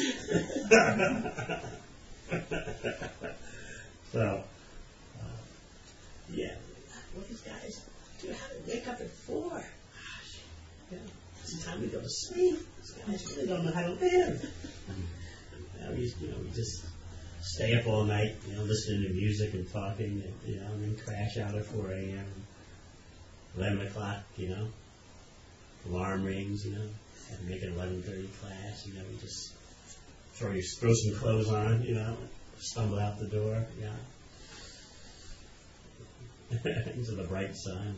So, what these guys do, how they wake up at 4? Gosh, it's the time we go to sleep. These guys really don't know how to live. We just stay up all night, listening to music and talking, and then crash out at 4 a.m. 11 o'clock, alarm rings, have to make an 11:30 class, we just throw some clothes on, stumble out the door, into the bright sun.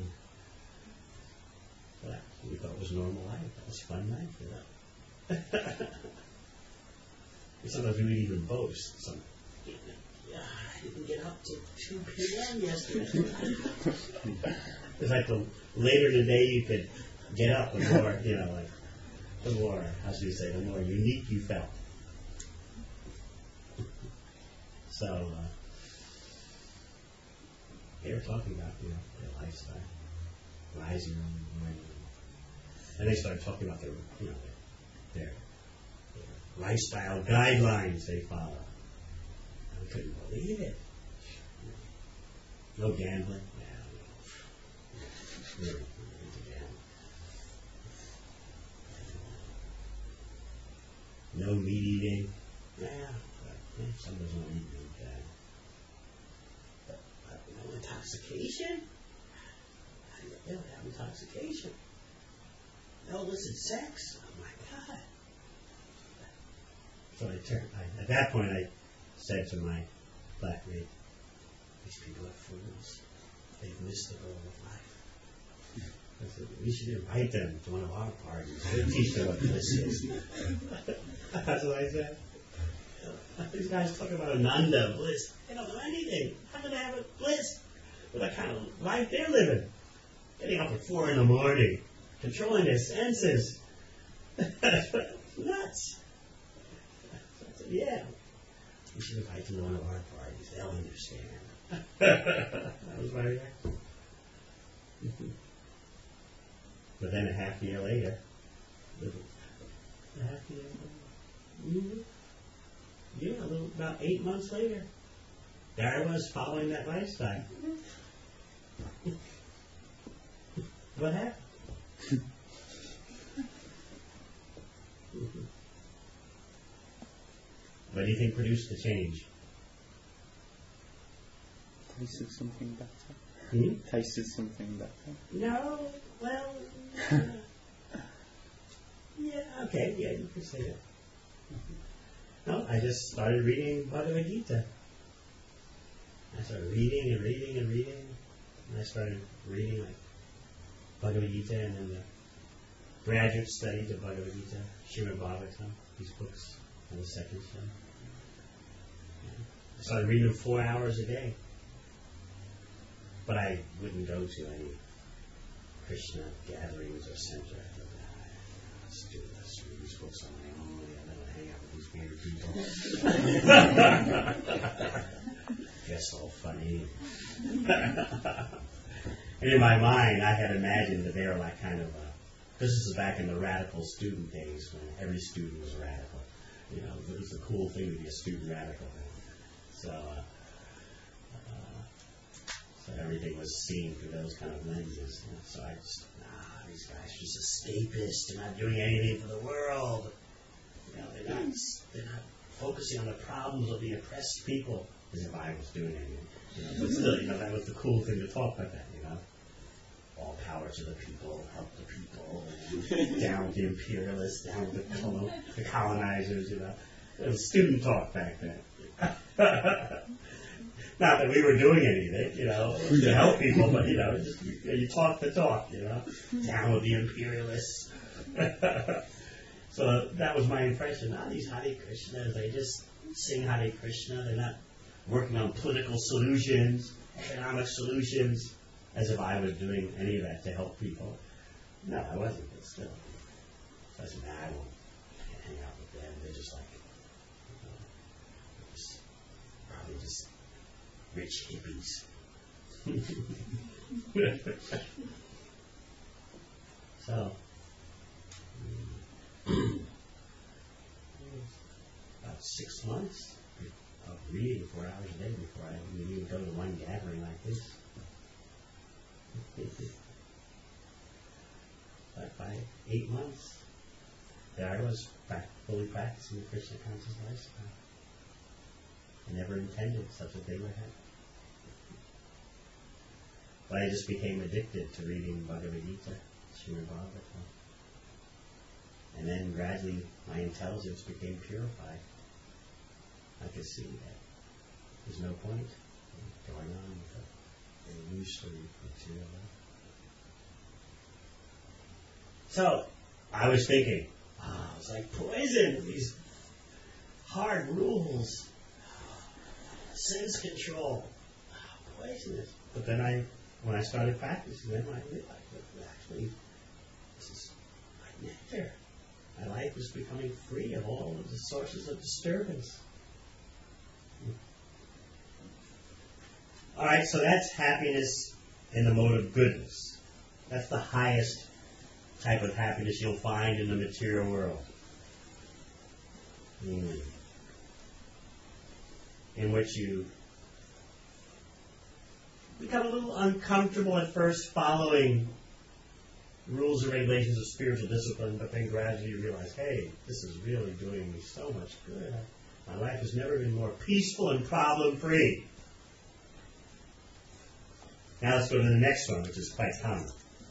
But we thought it was normal life. That was fun life, Sometimes we would even boast. I didn't get up till 2 p.m. yesterday. It's like the later the day you could get up, the more, the more, how should you say, the more unique you felt. So, they were talking about, their lifestyle, rising early in the morning. And they started talking about their lifestyle guidelines they follow. I couldn't believe it. No gambling. Really into gambling. No meat eating. Some doesn't eat meat. But no intoxication? How do you have intoxication? No illicit sex? Oh my God. So at that point I said to my flatmate, these people are fools. They've missed the goal of life. I said, we should invite them to one of our parties. We'll teach them what bliss is. That's what I said. These guys talk about Ananda, bliss. They don't know anything. How can they have a bliss with the kind of life they're living? Getting up at 4 in the morning, controlling their senses. Nuts. So I said, we should invite them to one of our parties. They'll understand. That was my reaction. But then a half year later, about 8 months later, there I was following that lifestyle. What happened? What do you think produced the change? Tasted something better. Tasted something better. No, well, okay, you can say that. No, I just started reading Bhagavad Gita. I started reading and reading and reading. And I started reading Bhagavad Gita and then the graduate studies of Bhagavad Gita, Srimad Bhagavatam, these books on the second study. I started reading them 4 hours a day. But I wouldn't go to any Krishna gatherings or center. I thought, let's do this. Read these books on my own. I don't hang out with these weird people. Guess all funny. And in my mind, I had imagined that they were like kind of this is back in the radical student days when every student was radical. It was a cool thing to be a student radical. So everything was seen through those kind of lenses. So I just, these guys are just escapists. They're not doing anything for the world. They're not focusing on the problems of the oppressed people, as if I was doing anything. But still, that was the cool thing to talk about that, all power to the people, help the people, down with the imperialists, down with the colonizers, It was student talk back then. Not that we were doing anything, to help people, but, just, you talk the talk, down with the imperialists. So that was my impression. These Hare Krishnas, they just sing Hare Krishna. They're not working on political solutions, economic solutions, as if I was doing any of that to help people. No, I wasn't, but still. So I said, I won't hang out with them. They're just like, probably just rich hippies. So, about 6 months of reading 4 hours a day before I would even go to one gathering like this. But by 8 months, there I was fully practicing the Krishna conscious lifestyle. I never intended such a thing would happen. But I just became addicted to reading Bhagavad Gita, Srimad Bhagavatam. And then gradually my intelligence became purified. I could see that there's no point in going on with the illusory material life. So I was thinking, it's like poison, these hard rules, sense control, poisonous. But then when I started practicing them, I realized that actually this is like nectar. My life was becoming free of all of the sources of disturbance. All right, so that's happiness in the mode of goodness. That's the highest type of happiness you'll find in the material world. In which you become a little uncomfortable at first following rules and regulations of spiritual discipline, but then gradually you realize, hey, this is really doing me so much good. My life has never been more peaceful and problem-free. Now let's go to the next one, which is quite common.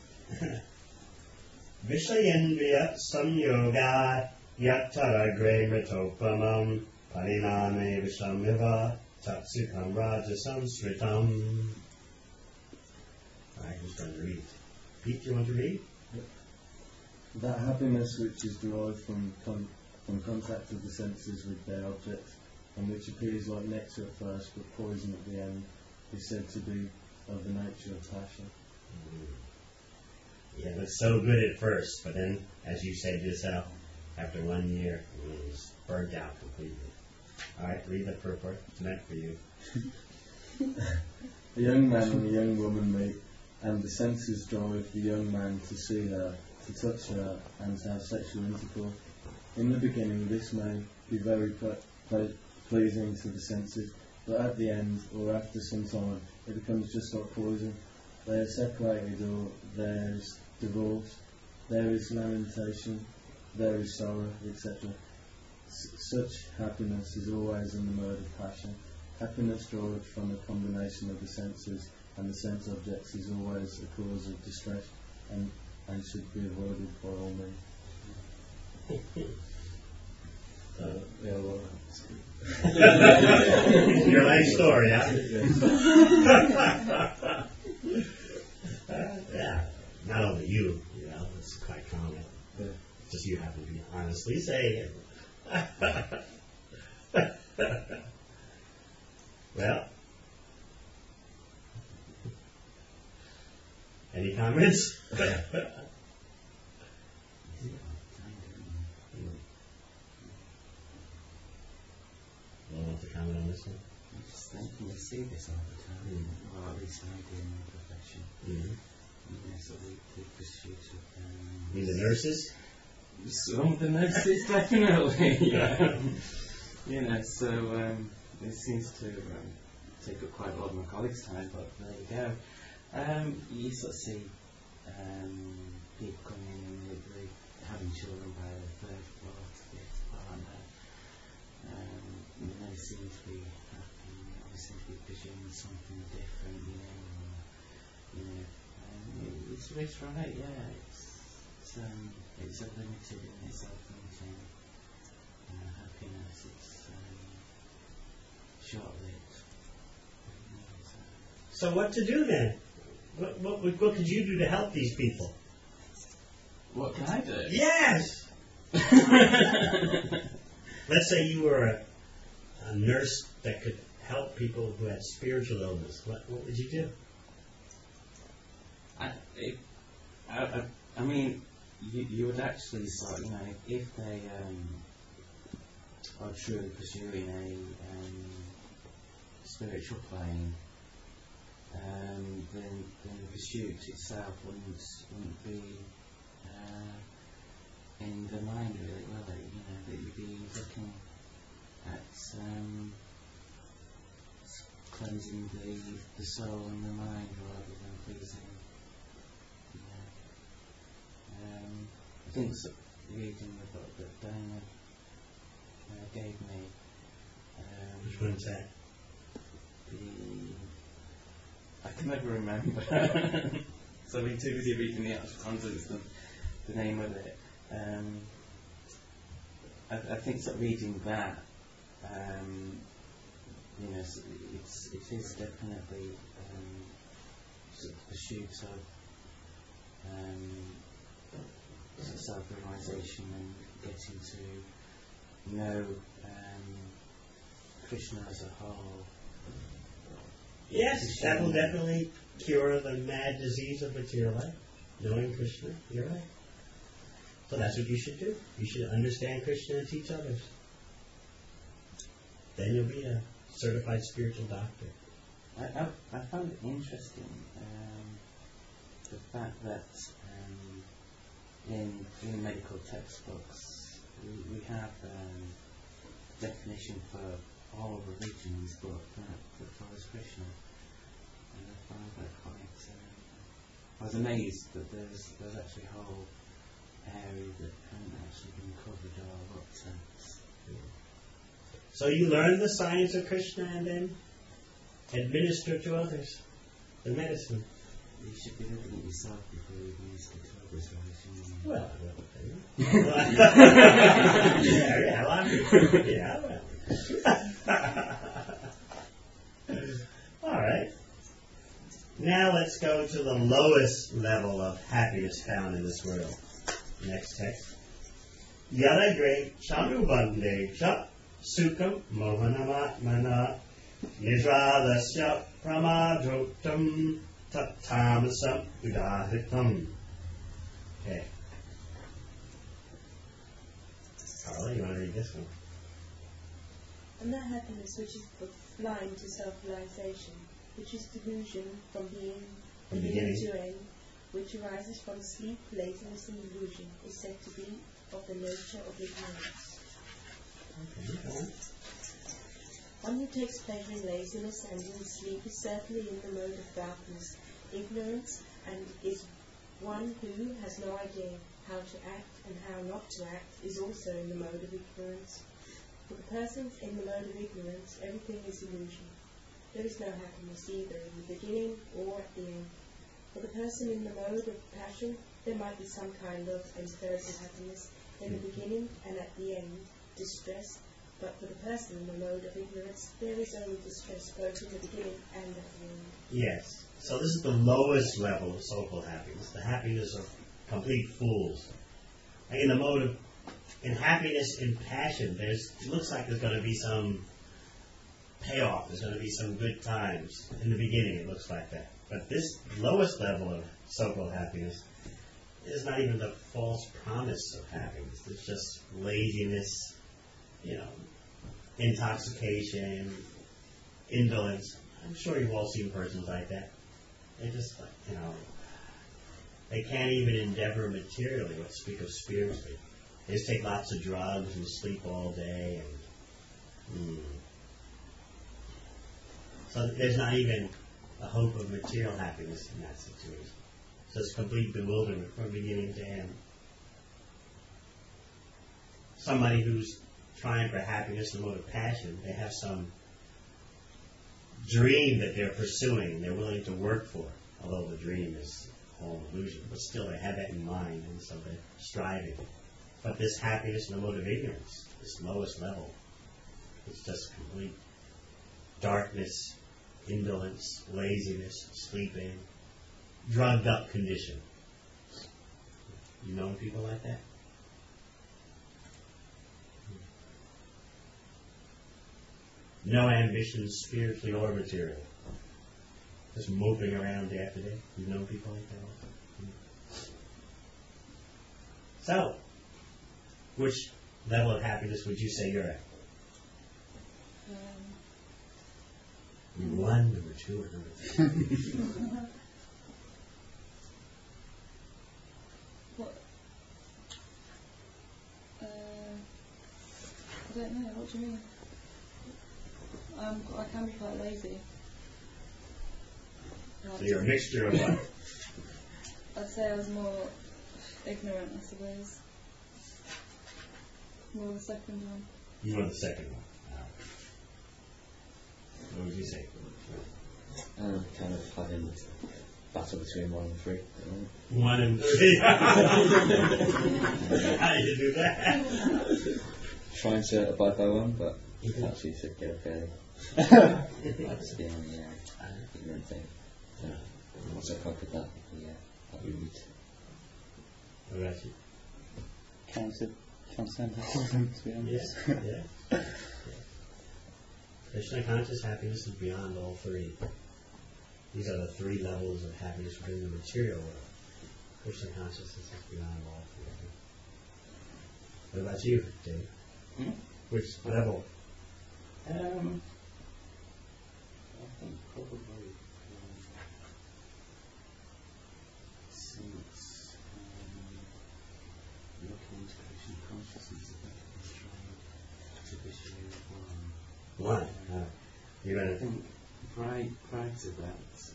Vishayendriya samyoga yattaragre mritopamam pariname vishammiva tatsukam rajasamsritam. Alright, who's going to read? Pete, do you want to read? That happiness which is derived from contact of the senses with their objects, and which appears like nectar at first but poison at the end, is said to be of the nature of passion. Yeah, it looks so good at first, but then, as you said yourself, after 1 year, it's burned out completely. Alright, read the purport. It's meant for you. A young man and a young woman meet, and the senses drive the young man to see her, to touch her, and to have sexual intercourse. In the beginning, this may be very pleasing to the senses, but at the end, or after some time, it becomes just like poison. They are separated, or there is divorce, there is lamentation, there is sorrow, etc. Such happiness is always in the mode of passion. Happiness derived from a combination of the senses and the sense objects is always a cause of distress and should be avoided by all means. Your life story, huh? Yeah, not only you, it's quite common. Just you happen to be honestly saying it. Well, any comments? Anyone want to comment on this one? I'm just thinking we see this all the time, or at least I do in my profession. So the pursuit of You mean the nurses? some of the nurses, definitely. Yeah. it seems to take up quite a lot of my colleagues' time, but there you go. You sort of see people coming in and they're having children by the third, fourth, fifth partner. They seem to be happy, they seem to be pursuing something different, you know. It's right, yeah. It's a limited and it's self-limiting happiness. It's short-lived. So what to do then? What could you do to help these people? What can I do? Yes! Let's say you were a nurse that could help people who had spiritual illness. What would you do? I mean, you would actually sort, you know, if they are truly pursuing a spiritual plane, then the pursuit itself wouldn't be in the mind really, will it? You know, that you'd be looking at cleansing the soul and the mind rather than pleasing. I think reading the book that Diana gave me. Which one's that? I can never remember. So I've been too busy reading the actual contents than the name of it. I think sort of reading that, you know, it is definitely sort of pursuit of self-realization and getting to know Krishna as a whole. Yes, that will definitely cure the mad disease of material life. Knowing Krishna, you're right. So that's what you should do. You should understand Krishna and teach others. Then you'll be a certified spiritual doctor. I found it interesting the fact that in medical textbooks we have definition for all religions, but that follows Krishna. And I found that quite. I was amazed that there's actually a whole area that hadn't actually been covered or looked at. So you learn the science of Krishna and then administer to others the medicine. You should be looking at yourself before you minister to others, right? Well, yeah, well. All right. Now let's go to the lowest level of happiness found in this world. Next text. Yadagre chanubande cha sukam mohanamatmana nidradasya pramadrotam tattamasam udahitam. Okay. Carla, you want to read this one? And that happiness which is blind to self-realization, which is delusion from being beginning to end, which arises from sleep, laziness and illusion, is said to be of the nature of ignorance. Okay. One who takes pleasure in laziness and in sleep is certainly in the mode of darkness, ignorance, and is one who has no idea how to act and how not to act is also in the mode of ignorance. For the persons in the mode of ignorance, everything is illusion. There is no happiness either in the beginning or at the end. For the person in the mode of passion, there might be some kind of empirical happiness in the beginning and at the end, distress. But for the person in the mode of ignorance, there is only distress both in the beginning and at the end. Yes. So this is the lowest level of so-called happiness, the happiness of complete fools. Like in the mode of, in happiness in passion, it looks like there's going to be some payoff, there's going to be some good times. In the beginning it looks like that. But this lowest level of so-called happiness is not even the false promise of happiness. It's just laziness, intoxication, indolence. I'm sure you've all seen persons like that. They just, they can't even endeavor materially, what speak of spiritually. They just take lots of drugs and sleep all day. And So there's not even a hope of material happiness in that situation. So it's complete bewilderment from beginning to end. Somebody who's trying for happiness and a mode of passion, they have some dream that they're pursuing, they're willing to work for, although the dream is all illusion, but still they have that in mind, and so they're striving. But this happiness and the mode of ignorance, this lowest level, it's just complete darkness, indolence, laziness, sleeping, drugged up condition. You know people like that? No ambitions, spiritually or material. Just moping around day after day. You know people like that also? So, which level of happiness would you say you're at? Number 1, number 2, or number 3? What? I don't know. What do you mean? I can be quite lazy. So you're a mixture of what? I'd say I was more ignorant, I suppose. More the second one. You want the second one. What would you say? Kind of having battle between 1 and 3 at the moment. 1 and 3. How do you do that? Trying to abide by 1, but that's usually get up early. That's the only ignorant thing. So, once I conquered that, that'd be neat. What about you? Trying to transcend them, to be honest. Yeah. Krishna conscious happiness is beyond all 3. These are the 3 levels of happiness within the material world. Krishna consciousness is beyond all 3. What about you, Dave? Which level? I think probably since looking into Krishna consciousness, I think I've been trying to visualize 1. 1. You're I gonna think prior to that,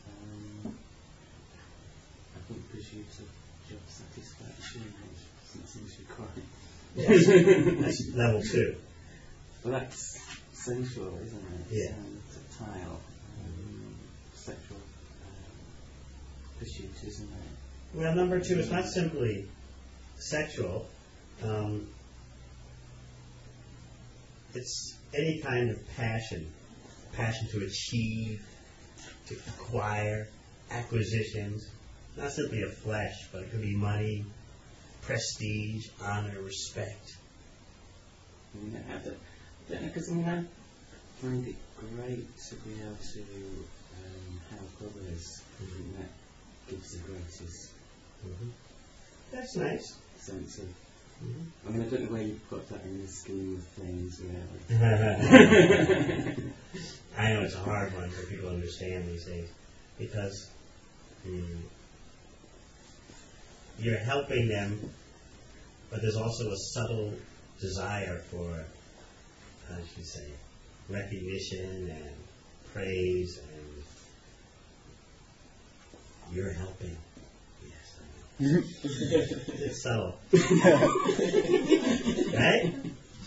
I think pursuit of job satisfaction, which doesn't seem to be quite. that's level 2. Well, that's sensual, isn't it? Yeah. Tactile, sexual pursuit, isn't it? Well, number 2 is not simply sexual. It's any kind of passion to achieve, to acquire, acquisitions, not simply of flesh, but it could be money, prestige, honor, respect. I mean, I don't know, because I find it great to be able to help others. I think that gives the greatest That's nice. sense of. Mm-hmm. I mean, I don't know where you put that in the scheme of things, really. I know it's a hard one for people to understand these days because you're helping them, but there's also a subtle desire for, how should you say, recognition and praise, and you're helping. Yes, I know. It's subtle. Right?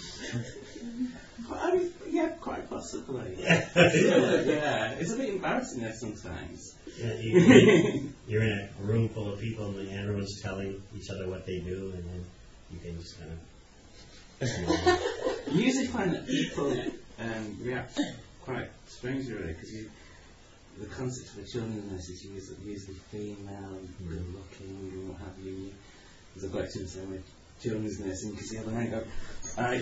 Yeah, quite possibly. Yeah. Yeah, it's a bit embarrassing there sometimes. Yeah, you're in a room full of people and everyone's telling each other what they do, and then you can just kind of... You usually find that people react quite strangely, really, because the concept of a children's nurse is usually female, good looking, and what have you. Because I've got to say with children's nursing, because the other night go, alright,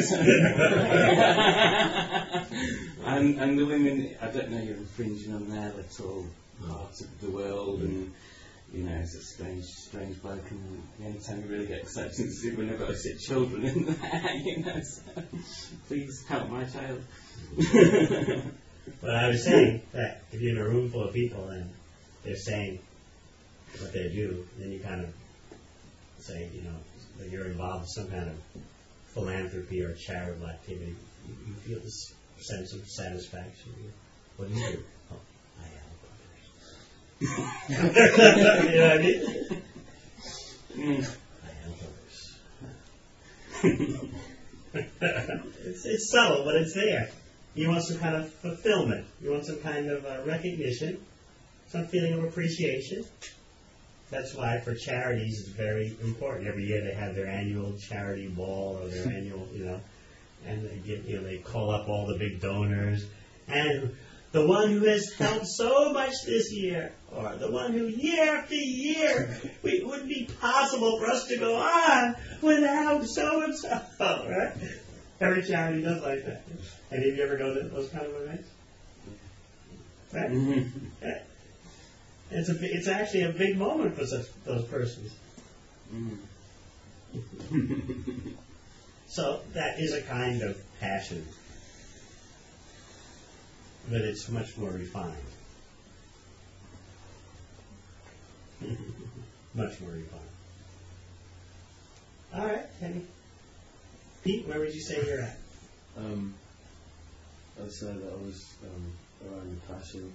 and the women, I don't know, you're infringing on their little part of the world, and it's a strange bloke, and the only time you really get acceptance is when I've got to sit children in there, so please help my child. But I was saying that if you're in a room full of people and they're saying what they do, then you kind of say, that you're involved in some kind of philanthropy or charitable activity. You feel this sense of satisfaction. What do you do? Oh, I help others. You know what I mean? I help others. It's subtle, but it's there. You want some kind of fulfillment. You want some kind of recognition, some feeling of appreciation. That's why for charities it's very important. Every year they have their annual charity ball or their annual, and they give, they call up all the big donors. And the one who has helped so much this year, or the one who year after year, it wouldn't be possible for us to go on without so-and-so, right? Every charity does like that. Any of you ever go to those kind of events? Right? Yeah. It's actually a big moment for those persons. So that is a kind of passion, but it's much more refined. Much more refined. All right, Henry. Pete, where would you say you're at? I'd say that I was around passion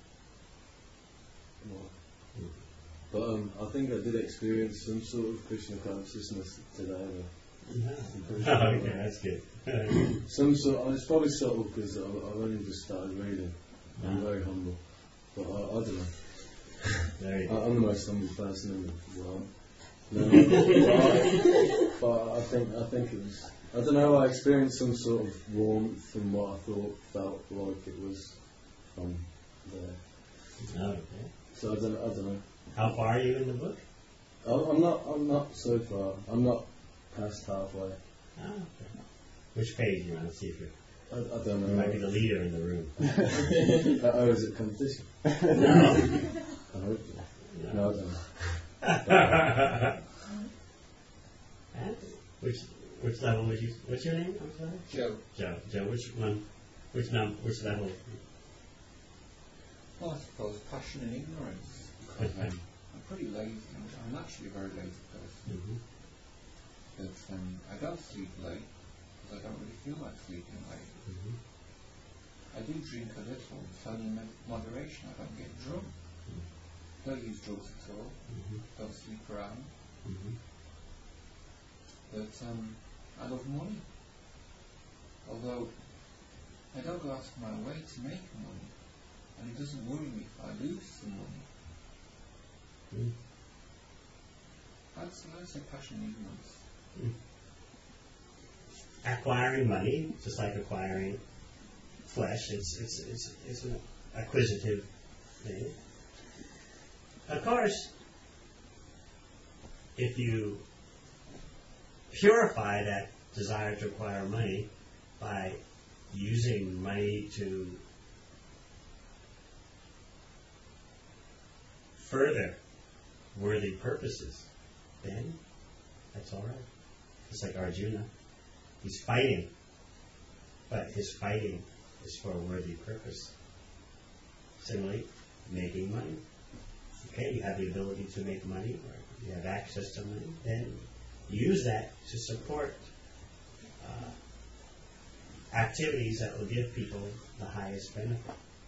more. But I think I did experience some sort of Krishna consciousness today. Okay, that's good. Some sort. It's probably subtle because I've only just started reading. I'm very humble, but I don't know. There you go. I'm the most humble person in the world. No, but I think it was. I don't know. I experienced some sort of warmth from what I felt like it was from there. Okay. So I don't know. How far are you in the book? I'm not so far. I'm not past halfway. Okay. Which page do you want to see if you're... I don't know. You might be the leader in the room. Is it competition? No. I hope so. No, I don't know. Which level would you... What's your name? I'm sorry? Joe. Joe, which one? Which level? Well, I suppose passion and ignorance, because I'm pretty lazy. I'm actually a very lazy person. Mm-hmm. But I don't sleep late because I don't really feel like sleeping late. Mm-hmm. I do drink a little, it's only in moderation. I don't get drunk. Don't use drugs at all. Mm-hmm. Don't sleep around. Mm-hmm. But I love money. Although I don't go out of my way to make money. And it doesn't worry me if I lose some money. Mm. I'd say passion and ignorance. Acquiring money, just like acquiring flesh, it's an acquisitive thing. Of course, if you purify that desire to acquire money by using money to further worthy purposes, then that's all right. It's like Arjuna. He's fighting, but his fighting is for a worthy purpose. Similarly, making money. Okay, you have the ability to make money, or you have access to money, then use that to support activities that will give people the highest benefit.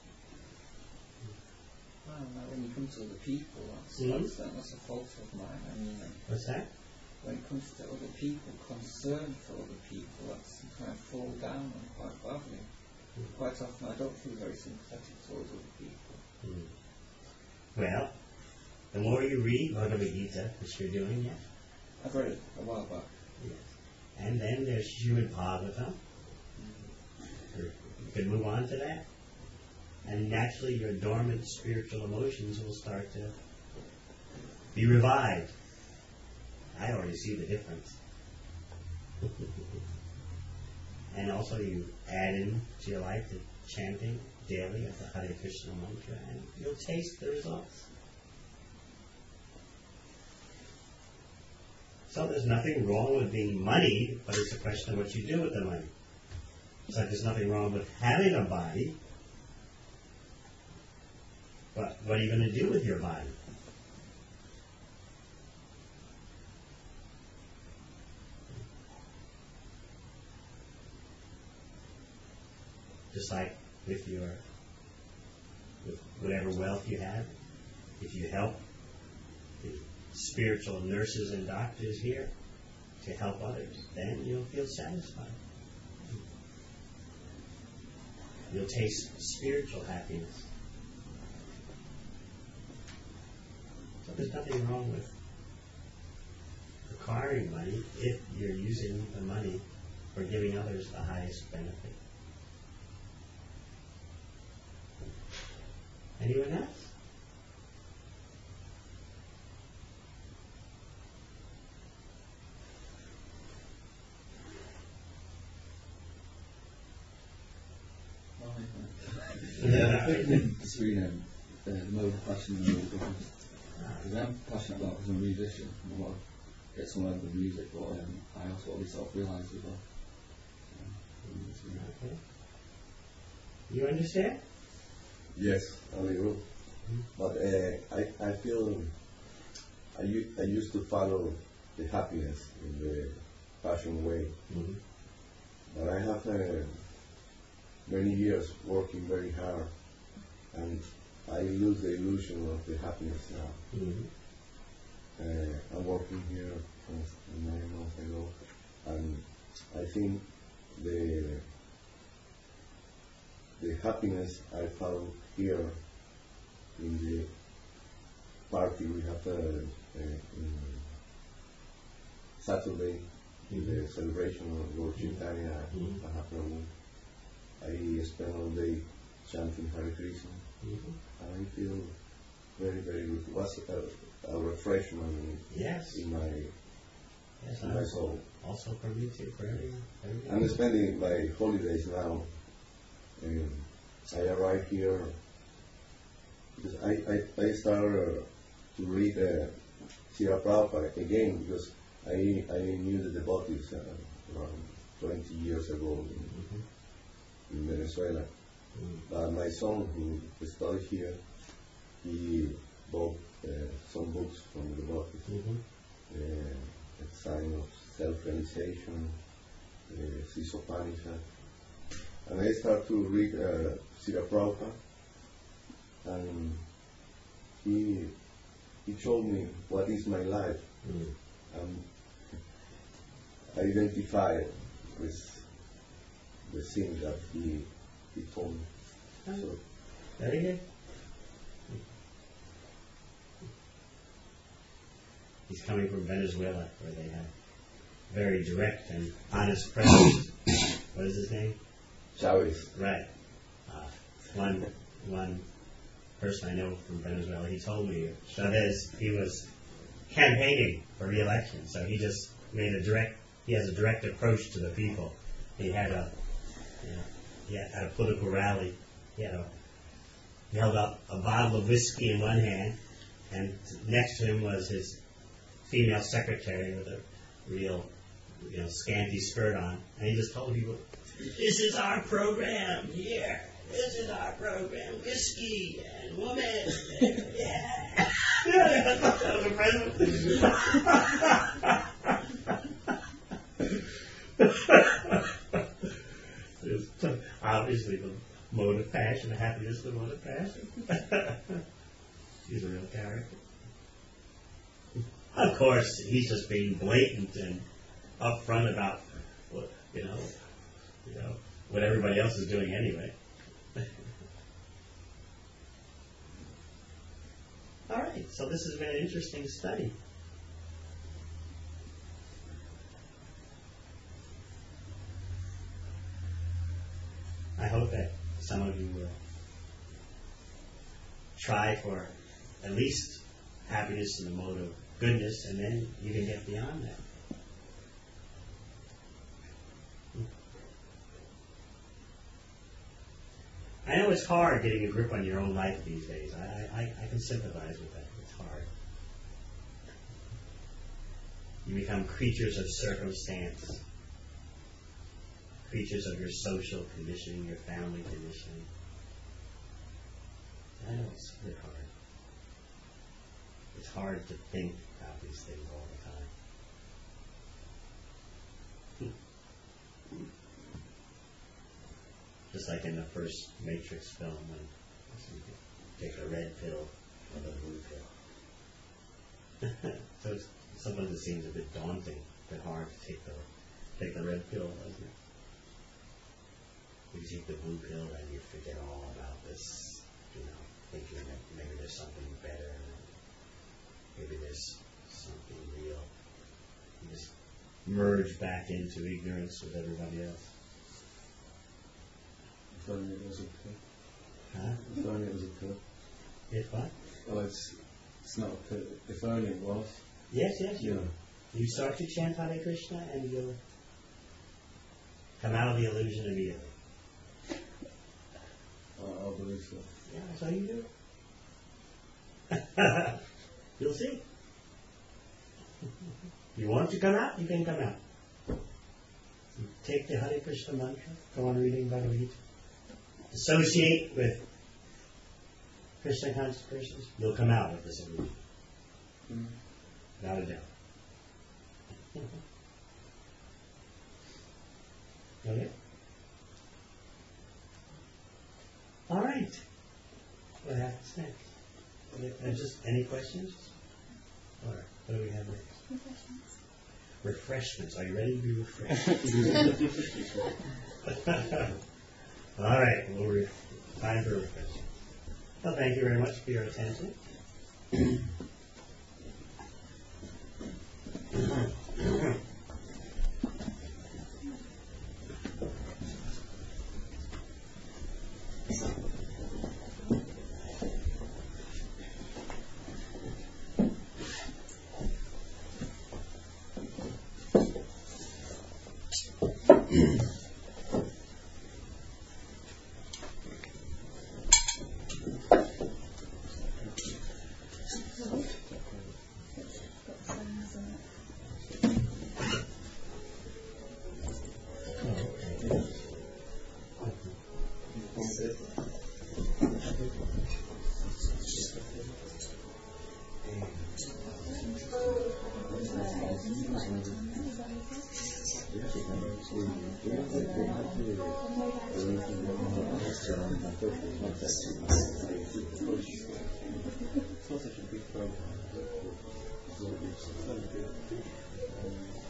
Well, now when you come to other people, that's a fault of mine. I mean, What's that? when it comes to other people, concern for other people, that's something I fall down on quite badly. Quite often I don't feel very sympathetic towards other people. Well, the more you read Bhagavad Gita, which you're doing, yes. I've read it a while back. Yes. And then there's Srimad Bhagavatam. You can move on to that. And naturally your dormant spiritual emotions will start to be revived. I already see the difference. And also you add in to your life the chanting daily of the Hare Krishna mantra, and you'll taste the results. So there's nothing wrong with being moneyed, but it's a question of what you do with the money. It's like there's nothing wrong with having a body, but what are you going to do with your body? Just like with your whatever wealth you have, if you help the spiritual nurses and doctors here to help others, then you'll feel satisfied. You'll taste spiritual happiness. So there's nothing wrong with acquiring money if you're using the money for giving others the highest benefit. Anyone else? Between the mode of passion and mode of business. Because I'm passionate about because I'm a musician. I want to get somewhere with music, but I also always sort of realise as well. Okay. You understand? Yes, a little. But I feel I used to follow the happiness in the passion way. Mm-hmm. But I have many years working very hard, and I lose the illusion of the happiness now. Mm-hmm. I'm working here since 9 months ago, and I think the happiness I found here in the party we have in Saturday, in the celebration of Lord Chaitanya Mahaprabhu. I spent all day chanting Hare Krishna. I feel very, very good. It was a refreshment Yes. in my Yes, in my soul. also for me too, for everyone. I'm spending my holidays now. I arrived here because I started to read Srila Prabhupada again because I knew the devotees around 20 years ago in Venezuela. But my son, who studied here, he bought some books from the devotees. A sign of self-realization, Sisopanishad. And I started to read Srila Prabhupada, and he told me what is my life. And I identified with the things that he told me. So, Very good. He's coming from Venezuela, where they have very direct and honest president. What is his name? Chavez. Right. One person I know from Venezuela, he told me Chavez, he was campaigning for re-election, so he just made he has a direct approach to the people. He had at a political rally, he held up a bottle of whiskey in one hand, and next to him was his female secretary with a real, scanty skirt on, and he just told people, "This is our program here. This is our program. Whiskey and woman. Yeah." That was the president. It's obviously the mode of passion. Happiness is the mode of passion. He's a real character. Of course, he's just being blatant and upfront about what what everybody else is doing anyway. All right, so this has been an interesting study. I hope that some of you will try for at least happiness in the mode of goodness, and then you can get beyond that. I know it's hard getting a grip on your own life these days. I can sympathize with that. It's hard. You become creatures of circumstance, creatures of your social conditioning, your family conditioning. I know it's really hard. It's hard to think about these things all the time. Just like in the first Matrix film when take a red pill or the blue pill. So sometimes it seems a bit daunting, a bit hard to take the red pill, doesn't it? If you take the blue pill and you forget all about this, thinking that maybe there's something better, maybe there's something real. You just merge back into ignorance with everybody else. If only it was a pill. Huh? If only it was a pill. If what? Oh, it's not a pill. If only it was. Yes, Yeah. You start to chant Hare Krishna and you'll come out of the illusion immediately. I believe so. Yeah, that's how you do it. You'll see. You want to come out, you can come out. You take the Hare Krishna mantra, go on reading Bhagavad Gita, associate with Krishna conscious persons, you'll come out of this illusion. Without a doubt. Okay? All right. What happens next? Just any questions? Or what do we have next? Refreshments. Are you ready to be refreshed? All right. Time for refreshment. Well, thank you very much for your attention.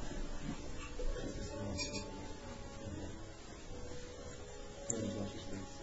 Very much.